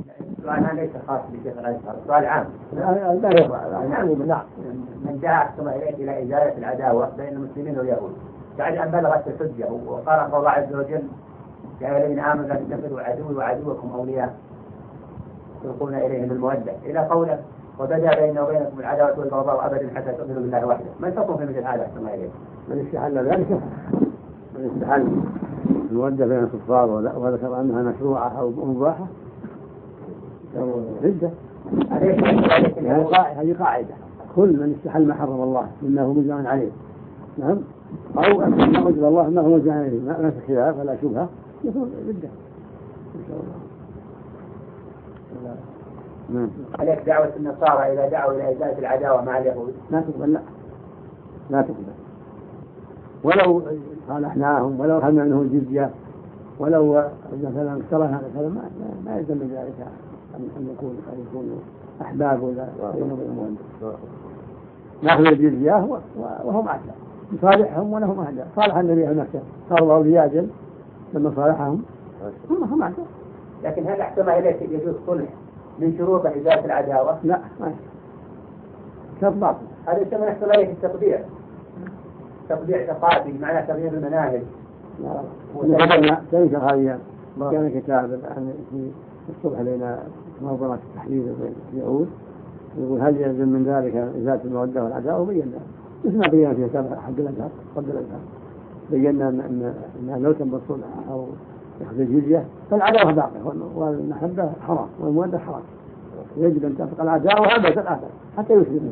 السؤال هذا ليس خاص بشيخ الأزهر، سؤال عام. نعم. من جاء أحسن إليك إلى إزالة العداوة بين المسلمين واليهود بعد أن بلغت الحجة وقال الله عز وجل يا الذين آمنوا لا تتخذوا عدوي وعدوكم أولياء تلقون إليهم بالمودة إلى قوله وبدأ بيننا وبينكم العداوة والبغضاء أبدا حتى تؤمنوا بالله وحده. ما الحكم في مثل هذا أحسن إليك؟ من استحل ذلك من استحل المودة بين الكفار وذكر أنها مشروعة أو مباحة ردة. هذه قاعدة كل من استحل ما حرم الله مما هو مجمع عليه نعم أو أن ما وجد الله ما هو مجمع عليه ما في خلاف ولا شبهة يكون ردة إن شاء الله. نعم. عليك دعوة النصارى إذا دعوا إلى إزالة العداوة مع اليهود لا تقبل لا تقبل ولو صالحناهم ولو أخذنا منهم الجزية ولو مثلا اشترى هذا الكلام ما يلزم من ذلك أن يكونوا أحباب ولا بينهم نأخذ الجزية وهم أعداء نصالحهم ولهم أعداء صالح النبي نفسه صاروا أولياء جل لما صالحهم هم أعداء. لكن هل احتمل إليك يجوز صلح من شروط إزالة العداوة؟ لا ما شرط باطل. هذا يسمى احتمال إليك التطبيع ثقافي معنى تغيير المناهج. كان شغاليا كان كتاب الآن في الصبح بين منظمة التحليل بين اليهود يقول هل يلزم من ذلك إزالة المودة والعداوة وبينا مثل ما بينا في كتاب حق الأزهر بينا أن لو تم الصلح أو يأخذ الجزية فالعداوة باقية والمحبة حرام والمودة حرام يجب أن تفق العداوة أبدا حتى يسلم.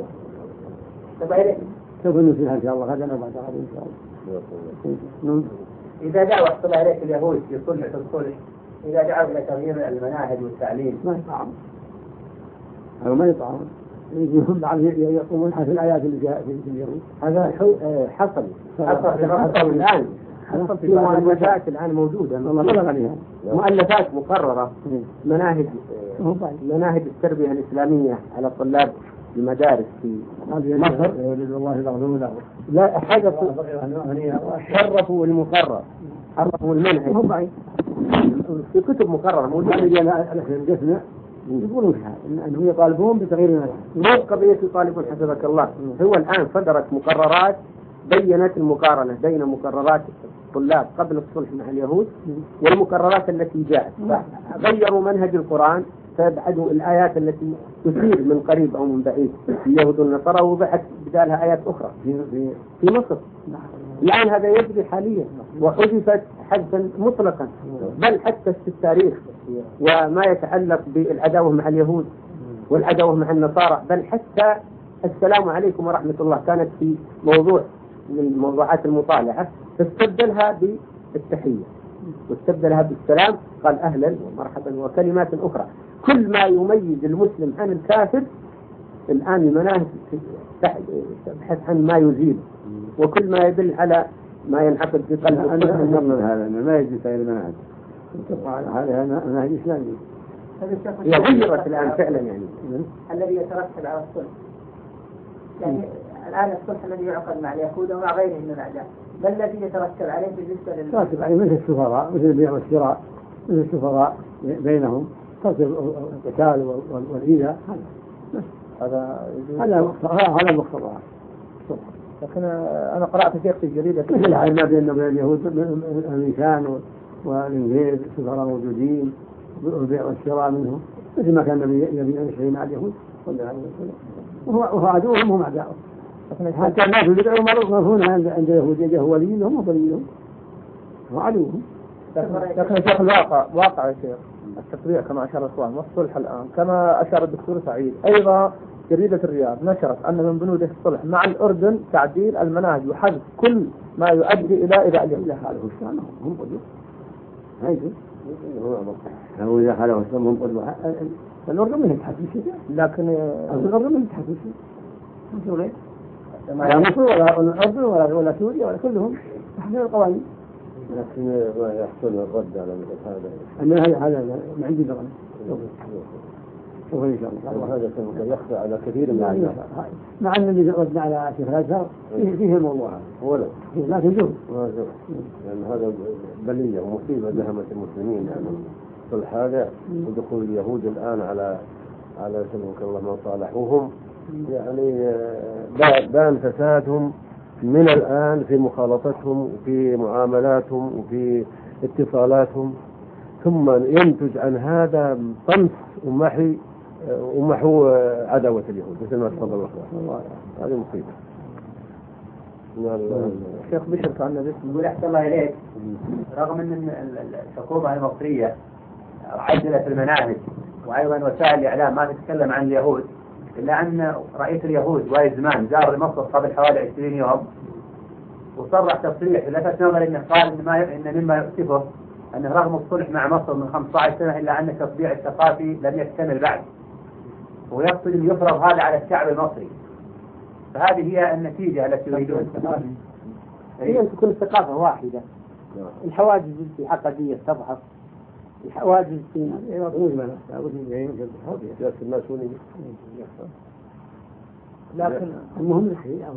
سوف نسلها إن شاء الله غدا أو بعد غدا إن شاء الله. إذا دعوا احصل عليك اليهود في الصلح إذا دعوا إلى تغيير المناهج والتعليم ما يطعم أو ما يطعم يجيهم بعض يقومون حسب الآيات اللي جاء في اليهود هذا حصل الآن حصل في مؤلفات الآن موجودة مؤلفات مقررة مناهج التربية الإسلامية على الطلاب المدارس في مصر. لا حرفوا المقرر حرفوا المنهج في كتب مقررة موجودة. يقولون أنهم يطالبون بتغيير المنهج مو قضية يطالبون حسبك الله. هو الآن صدرت مقررات بيّنت المقارنة بين مقررات الطلاب قبل الصلح مع اليهود والمقررات التي جاءت غيروا منهج القرآن فابعدوا الآيات التي تثير من قريب أو من بعيد اليهود والنصارى وبعد بدالها آيات أخرى في مصر. الآن هذا يجري حاليا وحذفت حذفا مطلقا بل حتى في التاريخ وما يتعلق بالعداوة مع اليهود والعداوة مع النصارى بل حتى السلام عليكم ورحمة الله كانت في موضوع من موضوعات المطالعة فاستبدلها بالتحية واستبدلها بالسلام قال أهلا ومرحبا وكلمات أخرى. كل ما يميز المسلم عن الكافر الآن المناهج تبحث عن ما يزيل وكل ما يدل على ما ينعقد في قلب هذا ما يجلس إلى المناهج هذا مناهج إسلامي هي غيرت الآن فعلا يعني الذي يترتب على الصلح يعني الآن الصلح الذي يعقد مع اليهود ومع غيرهم من الأعداء ما الذي يترتب عليه بالنسبة يترتب عليه مثل السفراء مثل البيع والشراء مثل السفراء بينهم ترتب القتال والإيذاء هذا المقتضى. لكن أنا قرأت شيخ في جريدة مثل ما بين اليهود الأمريكان والإنجليز السفراء موجودين والبيع والشراء منهم مثل ما كان النبي يشتري مع اليهود وهو عدوهم هم أعداؤهم. حتى الناس يدعوا مرضون عند يهود يجه وليهم وضليلهم وعدوهم. لكن شيخ واقع يا شيخ التطبيع كما أشار الإخوان والصلح الآن كما أشار الدكتور سعيد أيضا جريدة الرياض نشرت أن من بنود الصلح مع الأردن تعديل المناهج وحذف كل ما يؤدي إلى اليهود. هم قدوة هيك هو إذا خلوا اسمهم قدوة الأردن ما يتحدث شيء لكن الأردن ما يتحدث شيء لا مصر ولا الأردن ولا سوريا ولا كلهم تحديد القوانين. لكن ما يحصل الرد على مثل هذا هذا ما عندي درجة شوف إن شاء الله وهذا يخفى على كثير من الناس مع أن اللي ردنا على شيخ الأزهر فيه الموضوع ولا لكن شوف لأن هذا بلية ومصيبة دهمت المسلمين يعني الصلح هذا ودخول اليهود الآن على سبحانك الله مصالحهم، يعني بان فسادهم من الآن في مخالطتهم وفي معاملاتهم وفي اتصالاتهم، ثم ينتج عن هذا طمس ومحو عداوة اليهود مثل ما تفضل الله. هذه مصيبة. الشيخ بشر كان يقول أحسن الله إليك، رغم أن الحكومة المصرية عدلت المناهج وأيضا وسائل الإعلام ما تتكلم عن اليهود، إلا أن رئيس اليهود وايد زمان زار مصر قبل حوالي 20 يوم وصرح تصريح لفت نظري أنه قال إن مما يؤسفه أنه رغم الصلح مع مصر من 15 سنة إلا أن التطبيع الثقافي لم يكتمل بعد، ويقصد أن يفرض هذا على الشعب المصري. فهذه هي النتيجة التي يريدون. هي أن تكون الثقافة واحدة، الحواجز العقدية تضعف، الحواجز في لكن المهم الحقيقة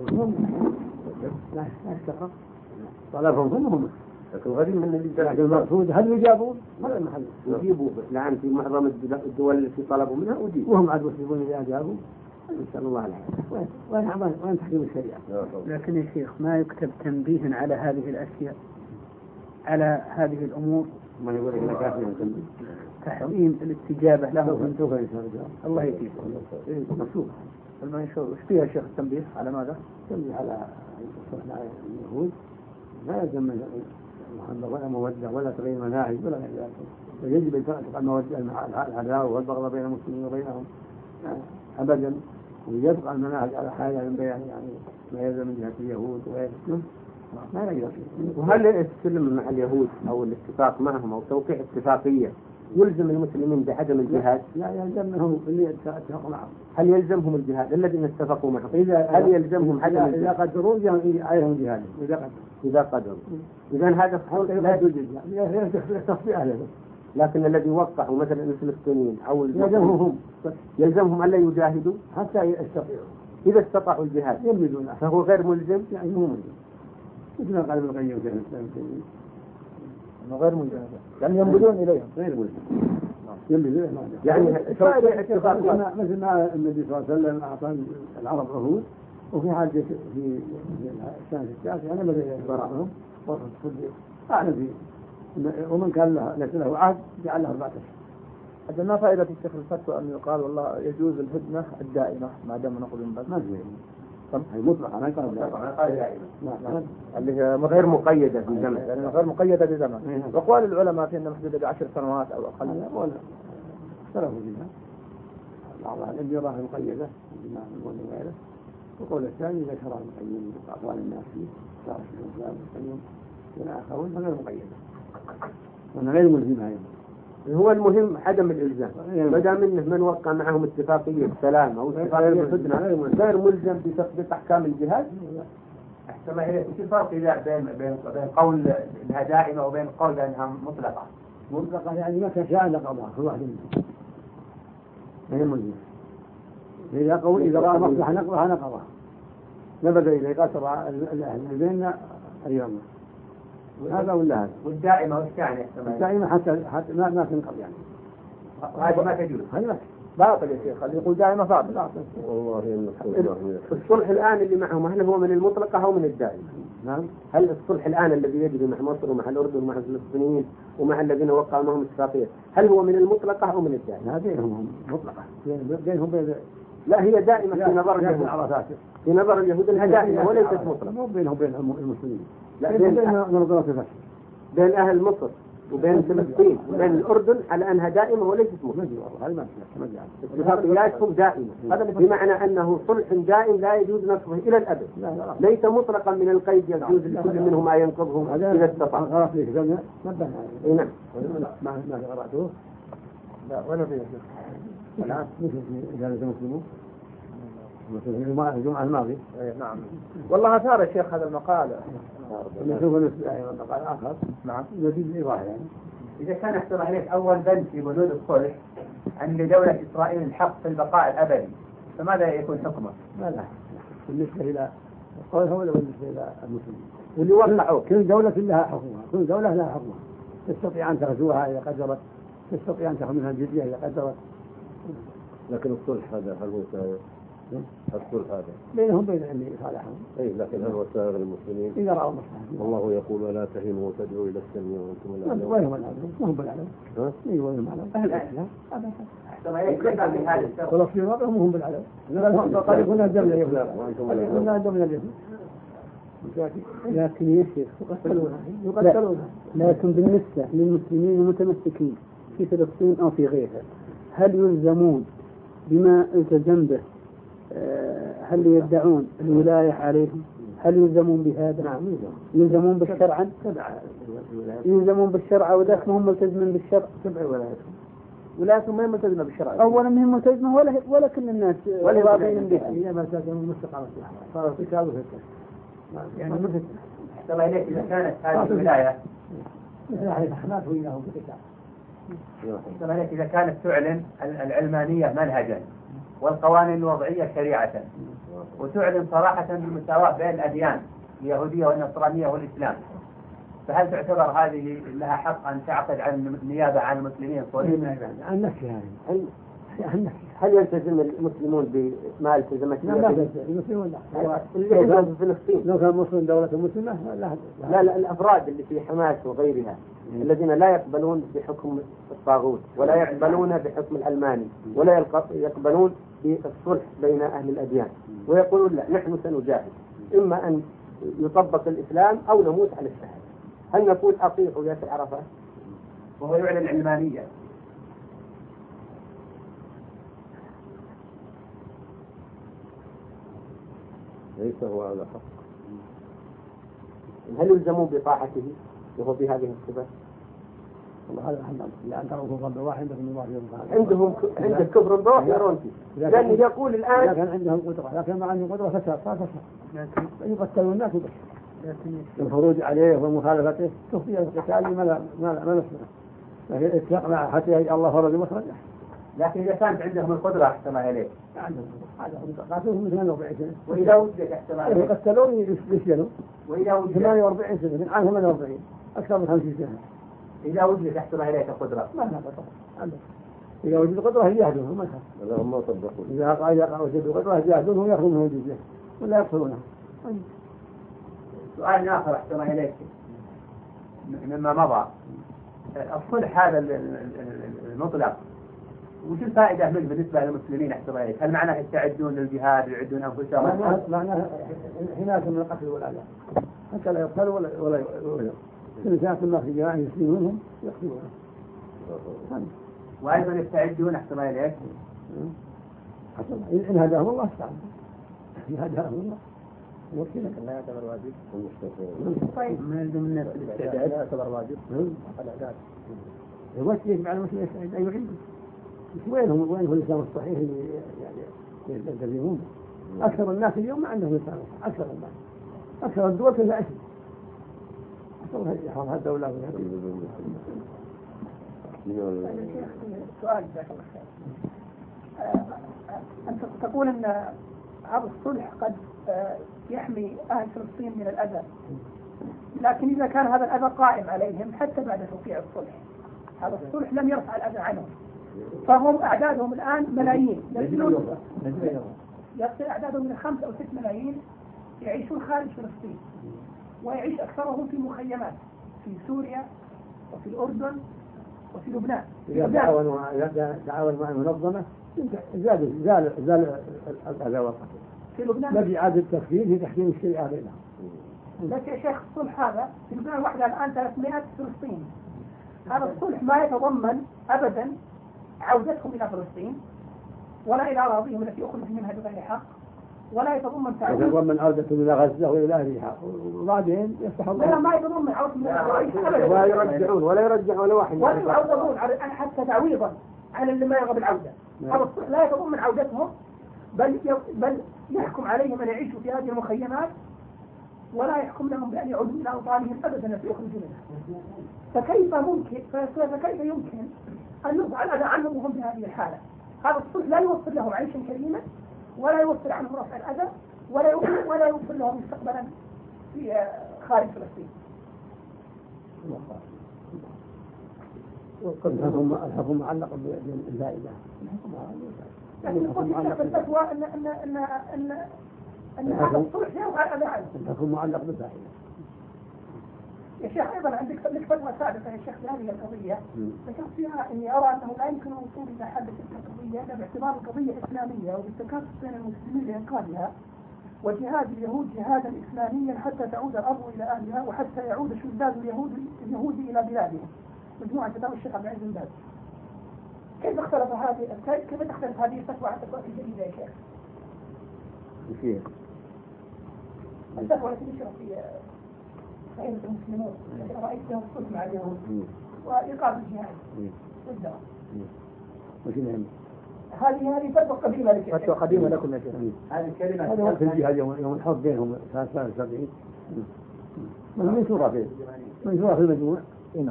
لا يستقر طلبهم كلهم، لكن غريب من اللي لكن المقصود هل يجابون؟ هذا المحل يجيبوا الآن في معظم الدول التي طلبوا منها أجيبوا، وهم عاد يسلمون إذا أجابوا. نسأل الله العافية. وين تحكيم الشريعة؟ لكن يا شيخ ما يكتب تنبيها على هذه الأشياء، على هذه الأمور، ما يقول لك كافي تحريم الاستجابة لهم. الله يجيب. مكتوب المنشور وش فيها شيخ التنبيه على ماذا؟ تنبيه على الصلح اليهود لا يلزم محبة ولا مودة ولا تغيير مناهج ولا غير ذلك، يجب أن تبقى المودة العداوة والبغضاء بين المسلمين وبينهم أبدا، ويبقى المناهج على حالها من بيان يعني ما يلزم من جهة اليهود وغيرهم ما يقدر. وهل السلم مع اليهود أو الاتفاق معهم أو توقيع اتفاقية يلزم المسلمين بعدم الجهاد؟ لا يلزمهم اللي اتفقوا معهم. هل يلزمهم الجهاد الذين اتفقوا معهم؟ هل يلزمهم عدم الجهاد؟ إذا قدروا عليهم جهاد إذا قدروا. إذا هذا لا يجوز تصفية له. لكن الذي وقعوا مثلا الفلسطينيين أو يلزمهم ألا يجاهدوا حتى يستطيعوا. إذا استطاعوا الجهاد يملزون فهو غير ملزم، يعني مو ملزم. مثل ما قال ابن القيم في الإسلام انه غير ملزم، يعني ينبذون اليهم غير ملزم. ينبذون يعني مثل ما النبي صلى الله عليه وسلم أعطى العرب عهود، وفي حاجة في السنة التاسعة أنا بدأ يبرعهم وصف الصديق أعلم فيه، ومن كان ليس له عهد جعل له 4 أشهر. هذا ما فائدة الشيخ الفتوى أن يقال والله يجوز الهدنة الدائمة ما دام نقض من ما في هي مطلقة ما يقال دائمة اللي هي غير مقيدة بالزمن، يعني غير مقيدة بزمن. وقال العلماء في أنها محدودة ب10 سنوات أو أقل. ولا اختلفوا فيها، بعض العلم يراها مقيدة بما نقول غيره، وقول الثاني إذا شرع المقيد أقوال الناس فيه شرع الإسلام المقيد والآخرون فغير مقيدة وأنا غير ملزمة أيضا. هو المهم عدم الإلزام، ما دام إنه من وقع معهم اتفاقية سلام أو اتفاقية هدنة غير ملزم بتطبيق أحكام الجهاد. أحسن ما هي في فرق بين قول إنها دائمة وبين قول إنها مطلقة. مطلقة يعني ما كان شاء نقضها كل واحد منهم غير ملزم. إذا قول إذا رأى مصلحة نقضها نقضها، نبذ إليه قصر الأهل بيننا اليوم هذا ولا هذا. والدائمة والثانية الدائمة حتى ما تنقض يعني. هذه ما تجوز. هذا باطل يا شيخ، اللي يقول دائما باطل. والله الصلح الآن اللي معهم هل هو من المطلقة أو من الدائمة؟ نعم. هل الصلح الآن الذي يجري مع مصر ومع الأردن ومع الفلسطينيين ومع الذين وقعوا معهم اتفاقية هل هو من المطلقة أو من الدائمة؟ لا بينهم مطلقة بينهم بين. لا هي دائمة في نظر اليهود. في نظر اليهود أنها دائمة وليست مطلقة. مو بينهم وبين المسلمين. لا بين أهل مصر وبين فلسطين وبين الأردن على أنها دائمة وليست مطلقة. اتفاقياتهم دائمة، بمعنى أنه صلح دائم لا يجوز نصبه إلى الأبد، ليس مطلقا من القيد يجوز لكل منهم ما ينقضهم إذا استطاع. نعم. ما قرأته؟ لا ولا فيه شيخ. الآن مثل إذا مسلمون الجمعة الماضية. نعم. والله أثار الشيخ هذا المقال. نشوف المقال آخر. نعم. يزيد إيضاح يعني. إذا كان احترى عليك أول بند في بنود الصلح أن لدولة إسرائيل الحق في البقاء الأبدي، فماذا يكون حكمه؟ لا بالنسبة إلى قولها ولا بالنسبة إلى المسلمين واللي وقعوا كل دولة لها حكمها، كل دولة لها حكمها، تستطيع أن تغزوها إذا قدرت تستطيع أن تأخذ منها الجزية إذا قدرت. لكن الصلح هذا هل هو سائغ؟ الصلح هذا بينهم بين اللي صالحهم. أي لكن هل هو سائغ للمسلمين؟ إذا رأوا مصلحة. الله يقول ولا تهنوا وتدعوا إلى السلم وأنتم الأعلى. وين الأعلم؟ ما هم بالأعلم. إيه وين الأعلم؟ أهل الإسلام. فلسطين وضعهم هم بالعلم. قد يكون الدم لا يفلح. قد يكون الدم لا يفلح. لكن يا شيخ يقتلون. لكن بالنسبة للمسلمين المتمسكين في فلسطين أو في غيرها هل يلزمون بما التزم به؟ هل يدعون الولاية عليهم؟ هل يلزمون بهذا؟ نعم يلزمون بالشرع؟ يلزمون بالشرع وذاك هم ملتزمين بالشرع. تبع ولايتهم. ولايتهم ما ملتزمة بالشرع. أولا ما هي ملتزمة ولا كل الناس راضين بها. هي ما تكون مستقامة صار قتال وفتنة. يعني مثل احسن إليك إذا كانت هذه الولاية مثل أهل الحماس وإياهم بقتال. احسن إليك إذا كانت تعلن العلمانية منهجا والقوانين الوضعية شريعة وتعلن صراحة بالمساواة بين الأديان اليهودية والنصرانية والإسلام، فهل تعتبر هذه لها حق أن تعقد عن النيابة عن المسلمين صليبا؟ عن نفسها يعني. هل يلتزم المسلمون بما التزمت به؟ لا المسلمون لا. اللي عندهم في فلسطين لو كان مسلم دولة مسلمة لا الأفراد اللي في حماس وغيرها الذين لا يقبلون بحكم الطاغوت ولا يقبلون بحكم الألماني ولا يقبلون بالصلح بين أهل الأديان ويقولون لا نحن سنجاهد إما أن يطبق الإسلام أو نموت على الشهادة، هل نقول أطيعوا ياسر عرفات وهو يعلن العلمانية؟ ليس هو على حق. هل يلزمون بطاعته وهو بهذه الصفات؟ والله هذا لأن تروا كفر واحد عندهم عند الكفر الضوء يرون فيه، لأنه يقول الآن لكن عندهم قدرة، لكن ما عندهم قدرة فساد صار فساد، لكن يقتلون الناس وبس. الخروج عليه ومخالفته تخفي القتال ما نسمع، لكن الاتفاق مع حتى الله فرض مخرجه. لكن إذا كانت عندهم القدرة أحسن إليك عندهم قاتلهم من 48 سنة، وإذا وجدت أحسن إليك يقتلون يسجنوا، وإذا وجدت 48 سنة من عام 48 أكثر من 50 سنة. إذا وجدت أحسن إليك قدرة ما لها قدرة عندهم. إذا وجدوا قدرة يجاهدون ما يخاف. لا هم طبقوا. إذا وجدوا قدرة يجاهدون ويأخذون منه الجزية ولا يقتلونه. سؤال آخر أحسن إليك مما مضى، الصلح هذا المطلق وش الفائدة منه بالنسبة للمسلمين أحسن إليك؟ هل معناه يستعدون للجهاد ويعدون أنفسهم؟ معناه حماية من القتل والأذى حتى لا يقتلوا ولا كل ساعة الناس في جماعة يسلمونهم يقتلونهم. وأيضا يستعدون أحسن إليك إن هداهم الله استعد، إن هداهم الله وكذا لا يعتبر واجب. طيب ما يلزم الناس الاستعداد. لا يعتبر واجب. الإعداد. الوقت يجب على المسلمين يستعد أن يعيدوا. وين هو الإسلام الصحيح اللي يعني يلتزمون؟ أكثر الناس اليوم ما عندهم إسلام، أكثر الناس، أكثر الدول كلها أسلم. أكثر هذه الدولة سؤال جزاك الله خير. أنت تقول أن هذا الصلح قد يحمي أهل فلسطين من الأذى، لكن إذا كان هذا الأذى قائم عليهم حتى بعد توقيع الصلح، هذا الصلح لم يرفع الأذى عنهم، فهم أعدادهم الآن ملايين، يصل أعدادهم من 5 أو 6 ملايين يعيشون خارج فلسطين، ويعيش أكثرهم في مخيمات في سوريا وفي الأردن وفي لبنان. إذا تعاون مع المنظمة زال الأذى والقتل. في لبنان بدي إعادة التفكير في تحكيم الشريعة بينهم. لكن يا شيخ الصلح هذا في لبنان وحدها الآن 300 فلسطيني، هذا الصلح ما يتضمن أبدا عودتهم إلى فلسطين ولا إلى أراضيهم التي أخرجوا منها بغير حق، ولا يتضمن تعويض. يتضمن عودتهم إلى غزة وإلى أهلها، وبعدين يفتح الله. لا ما يتضمن عودتهم إلى أبدا. ولا يرجعون ولا واحد. ولا يعوضون حتى تعويضا على اللي ما يرغب العودة. هذا الصلح لا يتضمن عودتهم، بل يحكم عليهم أن يعيشوا في هذه المخيمات، ولا يحكم لهم بأن يعودوا إلى أوطانهم أبدا التي أخرجوا منها. فكيف يمكن أن يرفع الأذى عنهم وهم في هذه الحالة؟ هذا الصلح لا يوفر لهم عيشا كريما، ولا يوفر عنهم رفع الأذى، ولا يوفر لهم مستقبلا في خارج فلسطين. الحكم معلق بالفائدة. لكن يقول الشيخ الفتوى أن هذا الصلح يرفع الأذى عنه. الحكم معلق بالفائدة. يا شيخ أيضا عندك فتوى سابقة يا شيخ بهذه القضية ذكرت فيها إني أرى أنه لا يمكن الوصول إلى حل تلك القضية إلا باعتبار القضية إسلامية وبالتكاتف بين المسلمين لإنقاذها، وجهاد اليهود جهادا إسلاميا حتى تعود الأرض إلى أهلها وحتى يعود شداد اليهود إلى بلادهم. مجموعة فتاوى الشيخ عبد العزيز بن باز. كيف تختلف هذه الفتوى عن الفتوى الجديدة يا شيخ؟ كيف؟ الفتوى التي نشرت في صحيفة المسلمون رأيت فيها الصلح مع اليهود وإيقاف الجهاد والدعوة. هذه فتوى قديمة لك. فتوى قديمة لكم يا شيخ. هذه الكلمة هذا في الجهاد يوم الحرب بينهم سنة 73 منشورة في المجموع. نعم.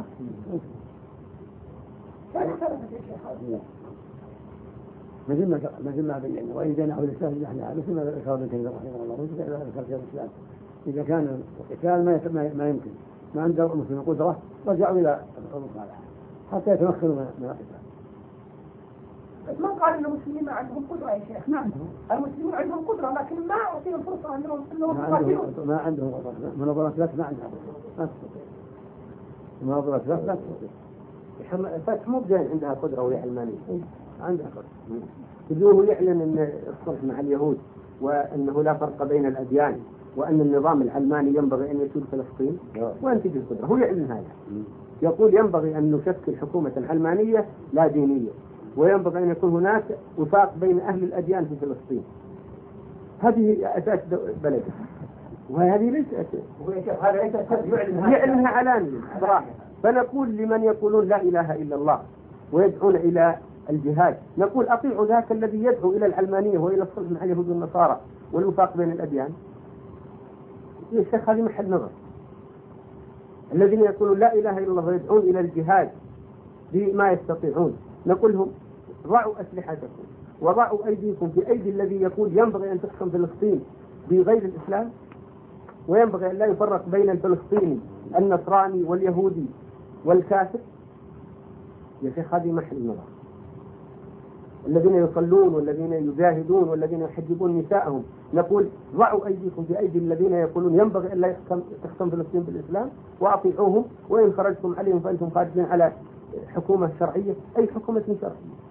مثل ما بينا وإن جنحوا للإسلام جنحنا مثل ما ذكر ابن تيمية رحمه الله مثل ما ذكر شيخ الإسلام إذا كان القتال ما يمكن ما عند المسلمين قدرة رجعوا إلى المصالحة حتى يتمكنوا من القتال. ما قال إن المسلمين ما عندهم قدرة يا شيخ؟ ما عندهم. المسلمين عندهم قدرة لكن ما أعطيهم فرصة أنهم يقاتلون. ما عندهم قدرة. مناظرة ثلاث ما عندها قدرة. مناظرة ثلاث لا تستطيع. فتح مو بجاي عندها قدرة وهي علمانية. عندها قدرة. بدون يعلن أن الصلح مع اليهود وأنه لا فرق بين الأديان وأن النظام العلماني ينبغي أن يسود فلسطين وأن تجي القدرة. هو يعلن هذا. يقول ينبغي أن نشكل حكومة علمانية لا دينية وينبغي أن يكون هناك وفاق بين أهل الأديان في فلسطين. هذه أساس بلده وهذه ليس هذا ليس يعلنها علانية صراحة. فنقول لمن يقولون لا إله إلا الله ويدعون إلى الجهاد نقول أطيعوا ذاك الذي يدعو إلى العلمانية وإلى الصلح مع اليهود والنصارى والوفاق بين الأديان. يا شيخ هذه محل نظر. الذين يقولون لا إله إلا الله ويدعون إلى الجهاد بما يستطيعون نقول لهم ضعوا أسلحتكم وضعوا أيديكم في أيدي الذي يقول ينبغي أن تحكم فلسطين بغير الإسلام وينبغي أن لا يفرق بين الفلسطيني النصراني واليهودي والكافر. يا شيخ هذه محل نظر. الذين يصلون والذين يجاهدون والذين يحجبون نساءهم نقول ضعوا أيديكم في أيدي الذين يقولون ينبغي أن لا تحكم فلسطين بالإسلام وأطيعوهم وإن خرجتم عليهم فأنتم خارجين على حكومة شرعية. أي حكومة شرعية؟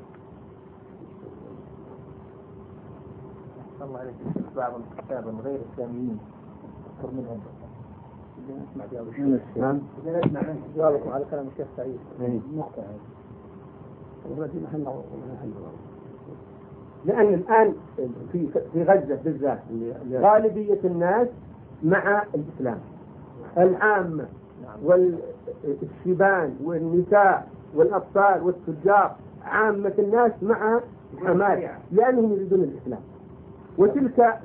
الله عليك بعض الكتاب غير إسلاميين أكثر منهم نسمع فيها نسمع جوابكم على كلام الشيخ سعيد نقطة لأن الآن في غزة بالذات غالبية الناس مع الإسلام العامة والشيبان والنساء والأطفال والتجار عامة الناس مع حماس لأنهم يريدون الإسلام. وتلك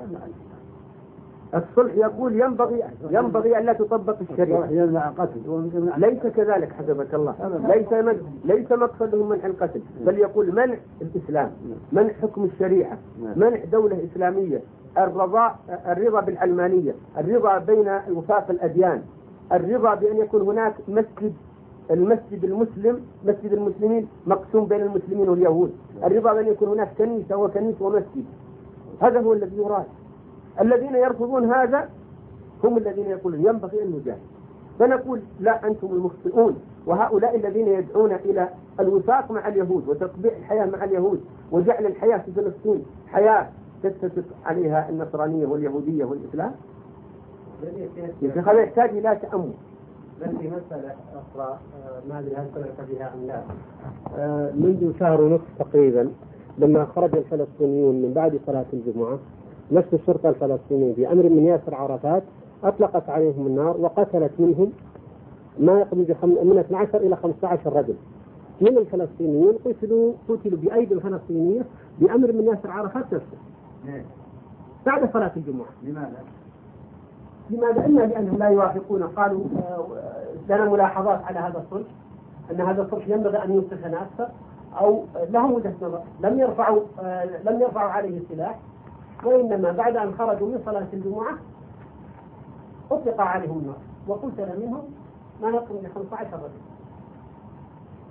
الصلح يقول ينبغي أن لا تطبق الشريعة. ليس كذلك حسبك الله. ليس مقصدهم منع القتل بل يقول منع الإسلام منع حكم الشريعة منع دولة إسلامية الرضا بالعلمانية الرضا بين وفاق الأديان الرضا بأن يكون هناك المسجد المسلم مسجد المسلمين مقسوم بين المسلمين واليهود الرضا بأن يكون هناك كنيسة ومسجد. هذا هو الذي يراد. الذين يرفضون هذا هم الذين يقولون ينبغي أن نجاهد. فنقول لا أنتم المخطئون وهؤلاء الذين يدعون إلى الوفاق مع اليهود وتطبيع الحياة مع اليهود وجعل الحياة في فلسطين حياة تتفق عليها النصرانية واليهودية والإسلام. هذا يحتاج إلى تأمل. في مسألة أخرى ما أدري هل سمعت بها أم لا. منذ شهر ونصف تقريبا لما خرج الفلسطينيون من بعد صلاة الجمعة نفس الشرطة الفلسطينية بأمر من ياسر عرفات أطلقت عليهم النار وقتلت منهم ما يقرب من 12 إلى 15 رجل من الفلسطينيين قتلوا بأيدي الفلسطينية بأمر من ياسر عرفات نفسه بعد صلاة الجمعة. لماذا؟ إما لأنهم لا يوافقون قالوا لنا ملاحظات على هذا الصلح أن هذا الصلح ينبغي أن يمسكنا أكثر أو لهم وجهة نظر لم يرفعوا عليه السلاح وإنما بعد أن خرجوا من صلاة الجمعة أطلق عليهم النار وقتل منهم ما يقرب من 15 رجل.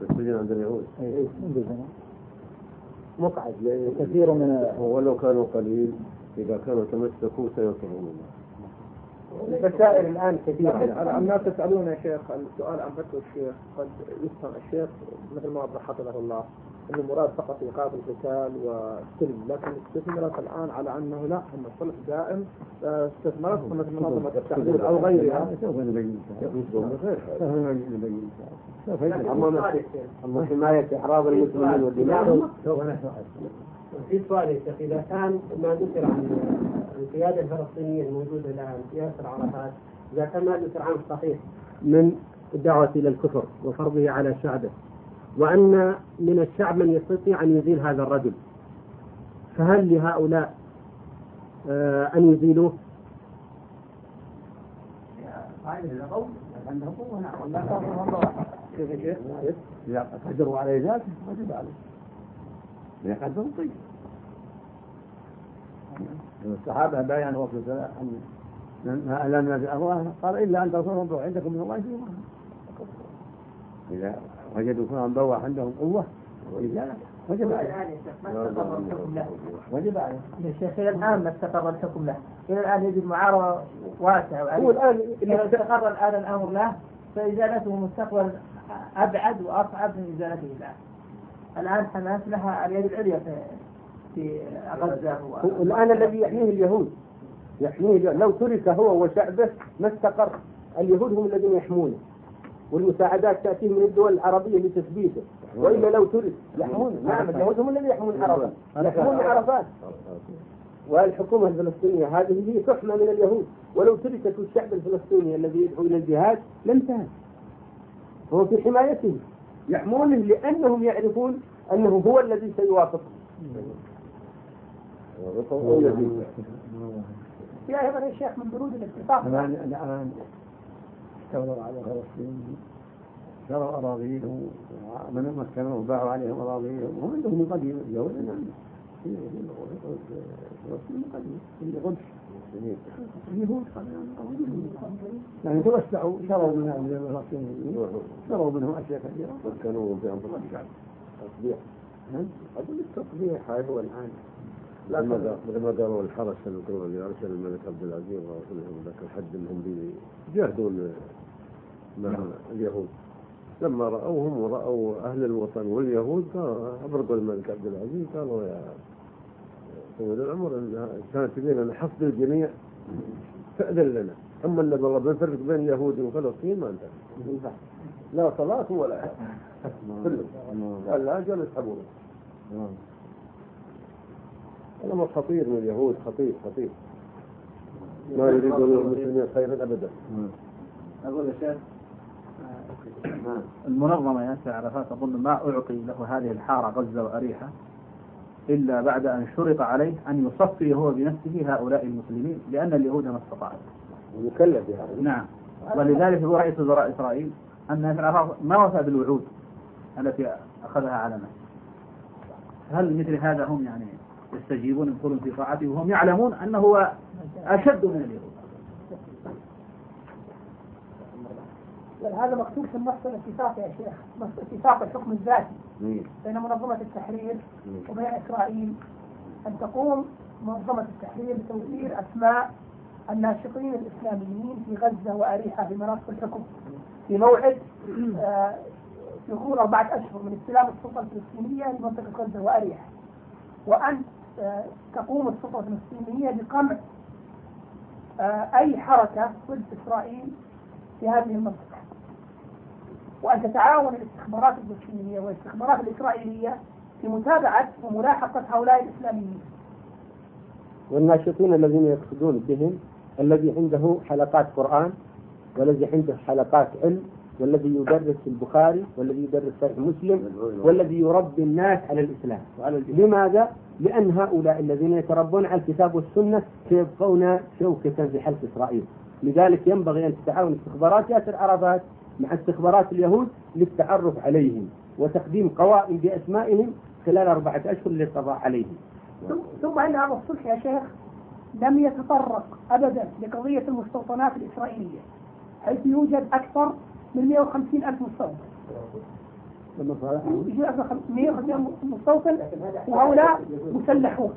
السجن عند اليهود منذ زمان مقعد كثير من ولو كانوا قليل إذا كانوا تمسكوا سيصلون. البشائر الآن كثيرة. الناس يسألون يا شيخ السؤال عن فتوى الشيخ، قد يفهم الشيخ مثل ما وضح حفظه الله أن المراد فقط إيقاف القتال والسلم، لكن استثمرت الآن على أنه لا، أن الصلح دائم استثمرت مثل منظمة التحرير أو غيرها. سوف نبين أما حماية إحراز المسلمين والدماء سوف نشرح. في سؤال يا شيخ، إذا كان ما ذكر عن القيادة الفلسطينية الموجودة الآن ياسر عرفات، إذا كان ما ذكر عنه صحيح من الدعوة إلى الكفر وفرضه على شعبه، وأن من الشعب من يستطيع أن يزيل هذا الرجل، فهل لهؤلاء أن يزيلوه؟ إذا قدروا على إزالته وجب عليه، إذا قدروا طيب. الصحابة بايعوا وقت الصلاة أن لم ينزل الله، قال إلا أن تصرفوا عندكم من الله شيء. إذا وجدوا فلان بوح عندهم قوة وإزالة وجب عليه. وجب عليه. يا شيخ إلى الآن ما استقر الحكم له، إلى الآن يجد معارضة واسعة، هو الآن إذا استقر الآن الأمر له فإزالته مستقبل أبعد وأصعب من إزالته الآن حماس لها اليد العليا في غزة. الآن الذي يحميه اليهود، لو ترك هو وشعبه ما استقر. اليهود هم الذين يحمونه، والمساعدات تأتيه من الدول العربية لتثبيته، وإلا لو ترك يحمونه. نعم اليهود هم الذين يحمون عرفات، يحمون عرفات. والحكومة الفلسطينية هذه هي تحمى من اليهود، ولو تركت الشعب الفلسطيني الذي يدعو إلى الجهاد لانتهى. هو في حمايته، يحمونه لأنهم يعرفون أنه هو الذي سيوافقهم. في أيضا يا شيخ من بنود الاتفاق الآن استولوا على فلسطين، شروا أراضيهم ومن مكنوا وباعوا عليهم أراضيهم، وهم عندهم من قديم اليهود. في فلسطين من قديم في القدس اليهود يعني توسعوا، شروا منها من الفلسطينيين، شروا منهم أشياء كثيرة مكنوهم في أنفسهم الشعب. تصبيح أقول التصبيح هو الآن لما قالوا الحرس اللي أرسل الملك عبد العزيز ورسولهم ذاك الحد أنهم بيجاهدون مع اليهود، لما رأوهم ورأوا أهل الوطن واليهود أبرقوا الملك عبد العزيز، قالوا يا سيد الأمر إن كانت تبين أن حفظ الجميع فأذن لنا، أما أن الله بنفرق بين اليهود وفلسطين ما انتهى، لا صلاة ولا كله قال لا جل يسحبون. الأمر خطير من اليهود، خطير ما يريدون المسلمين خيرا أبدا. أقول يا شيخ المنظمة ياسر عرفات أظن ما أعطي له هذه الحارة غزة وأريحة إلا بعد أن شرط عليه أن يصفي هو بنفسه هؤلاء المسلمين، لأن اليهود ما استطاعوا. مكلف بهذا. نعم، ولذلك هو رئيس وزراء إسرائيل أن ياسر عرفات ما وفى بالوعود التي أخذها على نفسه. هل مثل هذا هم يعني يستجيبون يدخلون في طاعته وهم يعلمون أنه هو أشد من اليهود؟ هذا مكتوب في النص الاتفاق يا شيخ، نص اتفاق الحكم الذاتي بين منظمة التحرير وبين إسرائيل، أن تقوم منظمة التحرير بتوفير أسماء الناشطين الإسلاميين في غزة وأريحة في مناطق الحكم في موعد في غضون 4 أشهر من استلام السلطة الفلسطينية لمنطقة غزة وأريحة، وأن تقوم السلطة الفلسطينية بقمع أي حركة ضد إسرائيل في هذه المنطقة، وأن تتعاون الاستخبارات الفلسطينية والاستخبارات الإسرائيلية في متابعة وملاحقة هؤلاء الإسلاميين. والناشطين الذين يقصدون بهم الذي عنده حلقات قرآن، والذي عنده حلقات علم، والذي يدرس البخاري، والذي يدرس صحيح مسلم، والذي يربي الناس على الإسلام. لماذا؟ لأن هؤلاء الذين يتربون على الكتاب والسنة سيبقون شوكة في حلق إسرائيل. لذلك ينبغي أن تتعاون استخبارات ياسر عرفات مع استخبارات اليهود للتعرف عليهم وتقديم قوائم بأسمائهم خلال 4 أشهر للقضاء عليهم. ثم أن هذا الصلح يا شيخ لم يتطرق أبدا لقضية المستوطنات الإسرائيلية، حيث يوجد أكثر من 150,000 مستوطن، يجي 100 مستوطن، وهؤلاء مسلحون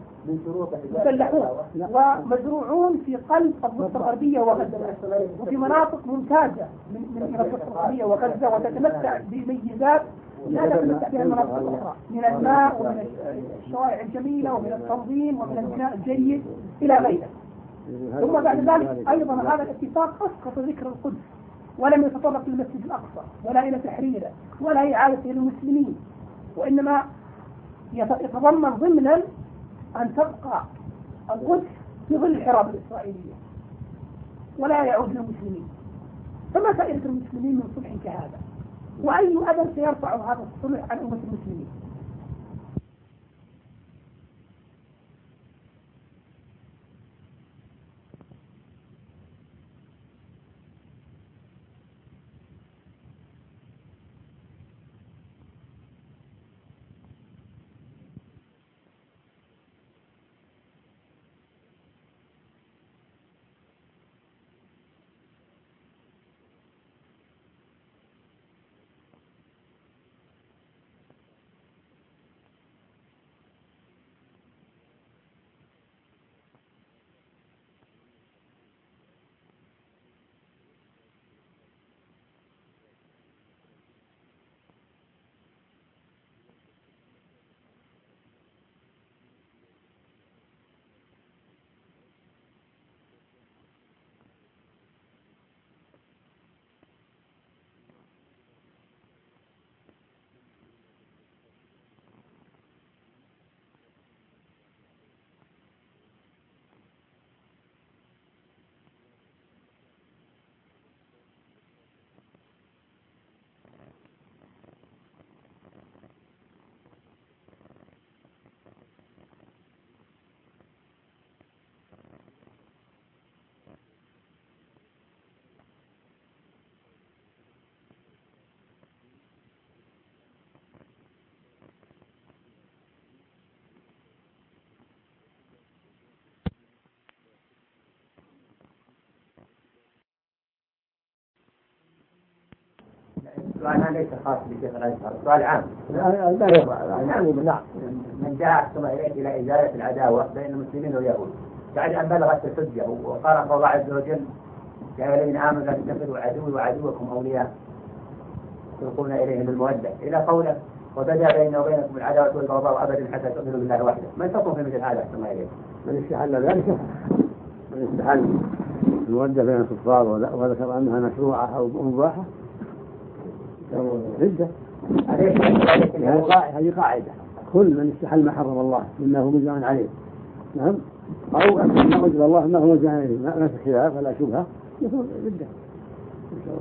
ومزروعون في قلب الضفة الغربية وغزة، وفي مناطق ممتازة من الضفة الغربية وغزة، وتتمتع بميزات لا تتمتع بها المناطق الأخرى من الماء ومن الشوارع الجميلة ومن التنظيم ومن البناء الجيد إلى غيره. ثم بعد ذلك أيضا هذا الاتفاق أسقط ذكر القدس، ولم يتطرق للمسجد الأقصى ولا إلى تحريره ولا إعادته للمسلمين، وإنما يتضمن ضمنا أن تبقى القدس في ظل الحراب الإسرائيلية ولا يعود للمسلمين. فما فائدة المسلمين من صلح كهذا؟ وأي أثر سيرفع هذا الصلح عن أمة المسلمين؟ السؤال ليس خاص بشيخ الأزهر، سؤال عام. من جاء أحسن إليك إلى إزالة العداوة بين المسلمين واليهود بعد أن بلغت الحجة، وقال الله عز وجل: يا الذين آمنوا لا تتخذوا عدوي وعدوكم أولياء تلقون إليهم بالمودة، إلى قوله: وبدا بيننا وبينكم العداوة والبغضاء أبدا حتى تؤمنوا بالله وحده. من تقوم في مثل هذا أحسن إليك؟ من استحل ذلك، من استحل المودة بين الكفار وذكر أنها مشروعة أو مباحة ردة. هذه قاعدة: كل من استحل ما حرم الله مما هو مجمع عليه، نعم، أو ما وجد الله ما هو مجمع عليه، ما في خلاف ولا شبهة، يكون ردة إن شاء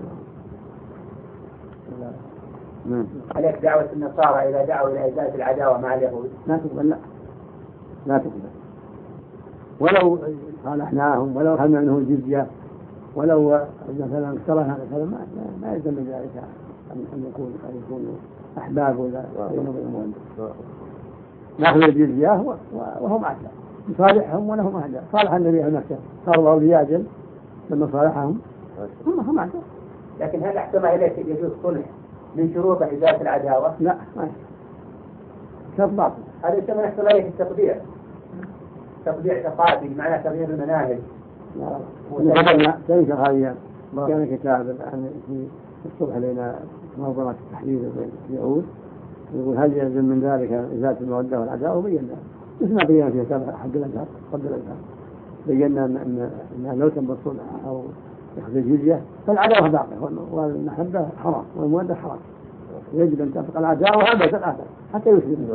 الله. نعم. عليك دعوة النصارى إذا دعوا إلى إزالة العداوة مع اليهود لا تقبل، لا تقبل، ولو صالحناهم، ولو أخذنا منهم الجزية، ولو مثلا اقترنا مثلا ما يلزم من ذلك أن يكونوا أحباب ولا بينهم وبين نأخذ الجزية وهم أعداء، نصالحهم ولهم أعداء. صالح النبي عليه نفسه، صاروا أولياء جل لما صالحهم هم أعداء. لكن هل أحسن إليك يجوز صلح من شروط إزالة العداوة؟ لا، ما شرط باطل. هذا يسمى أحسن إليك التطبيع، تطبيع ثقافي بمعنى تغيير المناهج. لا، تنشر هذه كان كتاب الآن في الصبح لنا منظمة التحليل بين اليهود، يقول هل يلزم من ذلك إزالة المودة والعداوة؟ وبينا مثل ما بينا في كتاب حق الأزهر قبل الأزهر، بينا أن لو تم الصلح أو يأخذ الجزية فالعداوة باقية والمحبة حرام والمودة حرام، يجب أن تبقى العداوة أبدا حتى يسلم.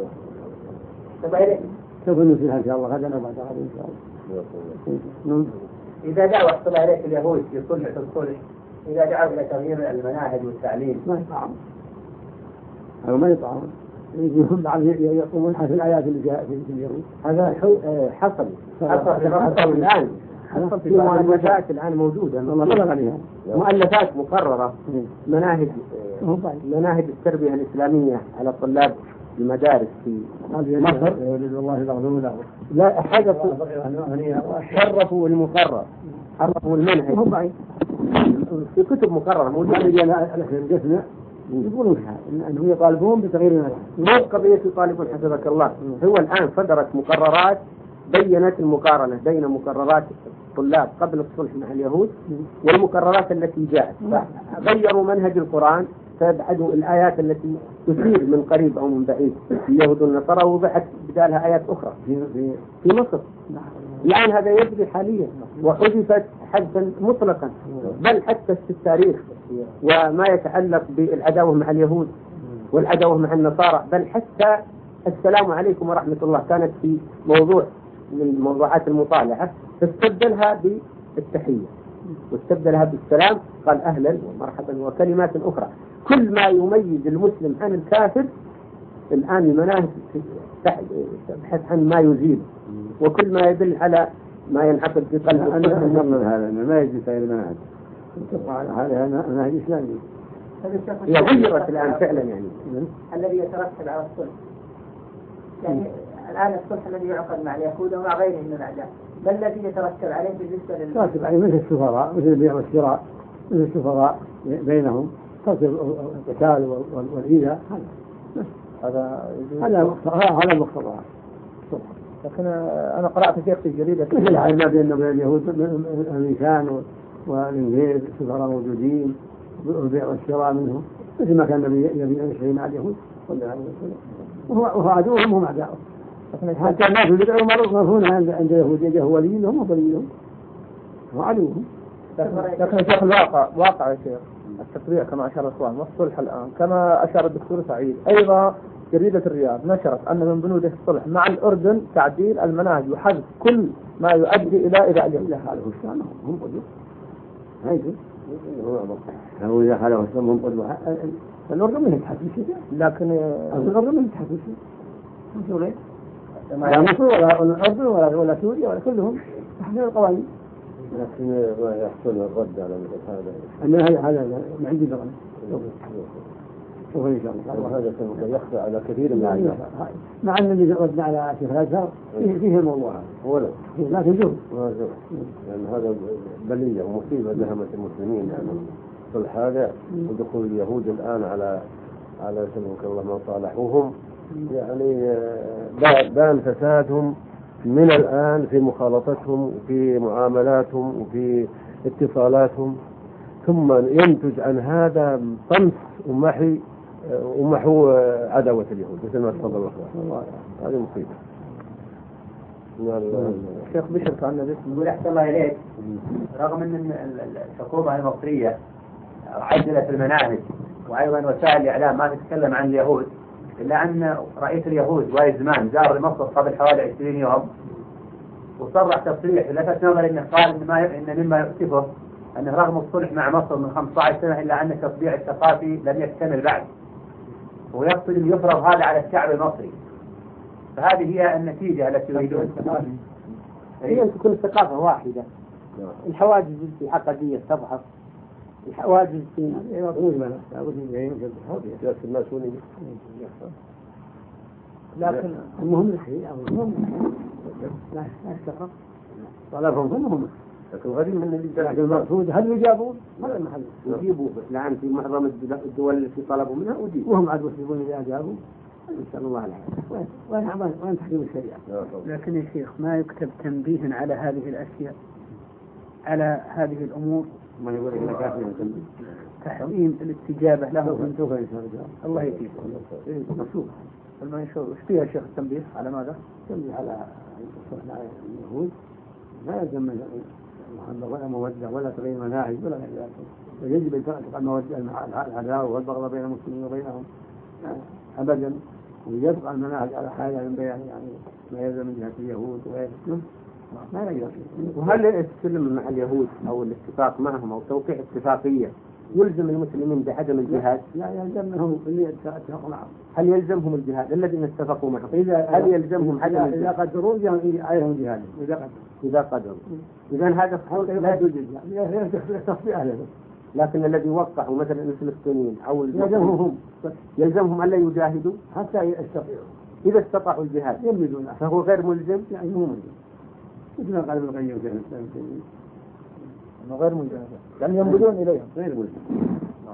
سوف نسلها إن شاء الله غدا أو بعد غد إن شاء الله. إذا دعوا احصل عليك اليهود في الصلح إذا دعوا إلى تغيير المناهج والتعليم ما يطعمون، أو ما يطعمون، يجيهم بعض يقومون حسب الآيات اللي جاءت في اليهود. هذا حصل الآن، حصل في مؤلفات الآن موجودة، مؤلفات مقررة، مناهج التربية الإسلامية على الطلاب المدارس في مصر. الله يغفر له. لا، حرفوا المقرر، حرفوا المنهج في كتب مقررة موجودة. أنا الجسم يقولون فيها أنهم يطالبون بتغيير المناهج. مو قضية يطالبون حفظك الله. هو الآن صدرت مقررات بينت المقارنة بين مقررات الطلاب قبل الصلح مع اليهود والمقررات التي جاءت، غيروا منهج القرآن فابعدوا الآيات التي تثير من قريب أو من بعيد اليهود والنصارى وبعث بدالها آيات أخرى في مصر. الآن هذا يجري حاليا وحذفت حذفا مطلقا، بل حتى في التاريخ وما يتعلق بالعداوة مع اليهود والعداوة مع النصارى، بل حتى السلام عليكم ورحمة الله كانت في موضوع من موضوعات المطالعة، فاستبدلها بالتحية واستبدلها بالسلام، قال أهلا ومرحبا وكلمات أخرى. كل ما يميز المسلم عن الكافر الآن المناهج تبحث عن ما يزيد، وكل ما يدل على ما ينعقد في قلب هذا ما يجي سائر المناهج هذا مناهج إسلامي. هي غيرت الآن فعلا يعني الذي يترتب على الصلح، يعني الآن الصلح الذي يعقد مع اليهود ومع غيرهم من الأعداء، ما الذي يترتب عليه بالنسبة يترتب عليه مثل السفراء، مثل البيع والشراء، مثل السفراء بينهم، تصل القتال والإيذاء. هذا المقتضى. لكن أنا قرأت شيخ في جريدة مثل ما بين اليهود الأمريكان والإنجليز السفراء موجودين والبيع والشراء منهم، مثل ما كان النبي يشتري مع اليهود صلى الله عليه وسلم، وهو عدوهم هم أعداؤهم. حتى الناس يدعوا مرضون عند اليهود يجاه وليهم وضليلهم وعدوهم. لكن شيخ واقع يا شيخ التطبيع كما أشار الإخوان والصلح الآن كما أشار الدكتور سعيد. أيضا جريدة الرياض نشرت أن من بنود الصلح مع الأردن تعديل المناهج وحذف كل ما يؤدي إلى إذا اليهود. هذا هو الشأن هم قدوة. هو إذا حاله السلام هم قدوة. الأردن ما يتحدث شيء. لكن الأردن ما يتحدث شيء. مش غير. لا مصر ولا الأردن ولا سوريا ولا كلهم تحت القوانين. لكن ما يحصل الرد على مثل هذا ما عندي درجة. شوف إن شاء الله. وهذا يخفى على كثير من الناس. مع أن اللي ردنا على شيخ الأزهر فيه الموضوع هذا. ولا. لكن شوف. لأن هذا بلية ومصيبة دهمت المسلمين يعني الصلح هذا ودخول اليهود الآن على سلمك الله ما صالحوهم يعني بان فسادهم من الآن في مخالطتهم وفي معاملاتهم وفي اتصالاتهم، ثم ينتج عن هذا طمس ومحو عداوة اليهود مثل ما تفضل الله. هذه مصيبة. الشيخ بشر كان يقول أحسن الله إليك، رغم أن الحكومة المصرية عدلت المناهج وأيضا وسائل الإعلام ما تتكلم عن اليهود، إلا أن رئيس اليهود وايد زمان زار مصر قبل حوالي 20 يوم وصرح تصريح لفت نظري انه قال ان مما يؤسفه انه رغم الصلح مع مصر من 15 سنه الا ان التطبيع الثقافي لم يكتمل بعد، ويقصد ان يفرض هذا على الشعب المصري. فهذه هي النتيجه التي يريدون. هي ان تكون الثقافه واحده، الحواجز العقديه تضعف، الحواجز في لكن المهم الحقيقة لا الشقق طلبهم كلهم، لكن غريب من اللي لكن المقصود هل يجابون؟ هذا المحل يجيبوا الآن في معظم الدول التي طلبوا منها أجيبوا، وهم عاد يسلمون إذا أجابوا نسأل الله العافية. وين تحكيم الشريعة؟ لكن يا شيخ ما يكتب تنبيها على هذه الأشياء، على هذه الأمور، ما يقول لك كافي تحريم الاستجابة له. الله يكفيك. مكتوب المنشور وش فيها شيخ التنبيه على ماذا؟ تنبيه على الصلح مع اليهود لا يلزم محبة ولا مودة ولا تغيير مناهج ولا غير ذلك، ويجب أن تبقى المودة مع العداوة والبغضاء بين المسلمين وبينهم أبدا، ويبقى المناهج على حالها من بيان يعني ما يلزم من جهة اليهود وغيرهم ما يغير. وهل السلم مع اليهود أو الاتفاق معهم أو توقيع اتفاقية يلزم المسلمين بعدم الجهاد؟ لا يلزمهم اللي اتفقوا معهم. هل يلزمهم الجهاد الذين اتفقوا معهم؟ هل يلزمهم عدم الجهاد؟ إذا قدروا عليهم جهاد إذا قدروا. إذا هذا لا يوجد يعني تصفية له. لكن الذي وقعوا مثلا الفلسطينيين أو يلزمهم ألا يجاهدوا حتى يستطيعوا. إذا استطاعوا الجهاد يمدون فهو غير ملزم، يعني مو ملزم. مثل ما قال ابن القيم في الإسلام غير ملزم، يعني ينبذون إليهم غير ملزم.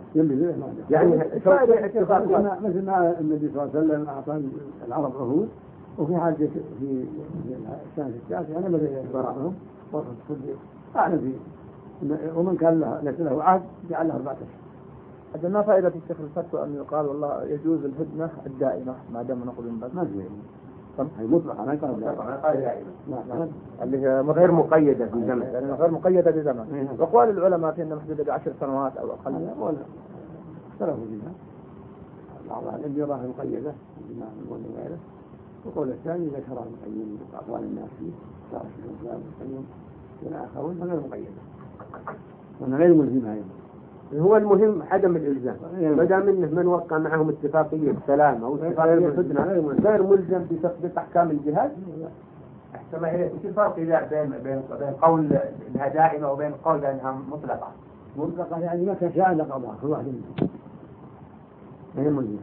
يعني توقيع اتفاقية مثل ما النبي صلى الله عليه وسلم أعطى العرب عهود، وفي حاجة في السنة التاسعة أنا بدأ يبرعهم وقت الصديق أعلم فيه، ومن كان ليس له عهد جعل له 4 أشهر. هذا ما فائدة الشيخ الفتوى أن يقال والله يجوز الهدنة الدائمة ما دام نقول من بس ما في هي مطلقة ما يقال دائما، اللي هي غير مقيدة بزمن، يعني غير مقيدة بزمن. وأقوال العلماء في أنها محدودة ب10 سنوات أو أقل. ولا اختلفوا فيها، بعض العلم يراها مقيدة بما نقول غيره، وقول الثاني إذا شرع مقيد أقوال الناس فيه شرع الإسلام مقيد والآخرون غير مقيدة، وأنا غير ملزمها أيضا. هو المهم عدم الإلزام، ما دام إنه من وقع معهم اتفاقية سلام أو اتفاقية هدنة غير ملزم بتطبيق أحكام الجهاد. أحسن هي في فرق بين قول إنها دائمة وبين قول بأنها مطلقة. مطلقة يعني ما كان شاء لقضاء كل واحد منهم غير ملزم.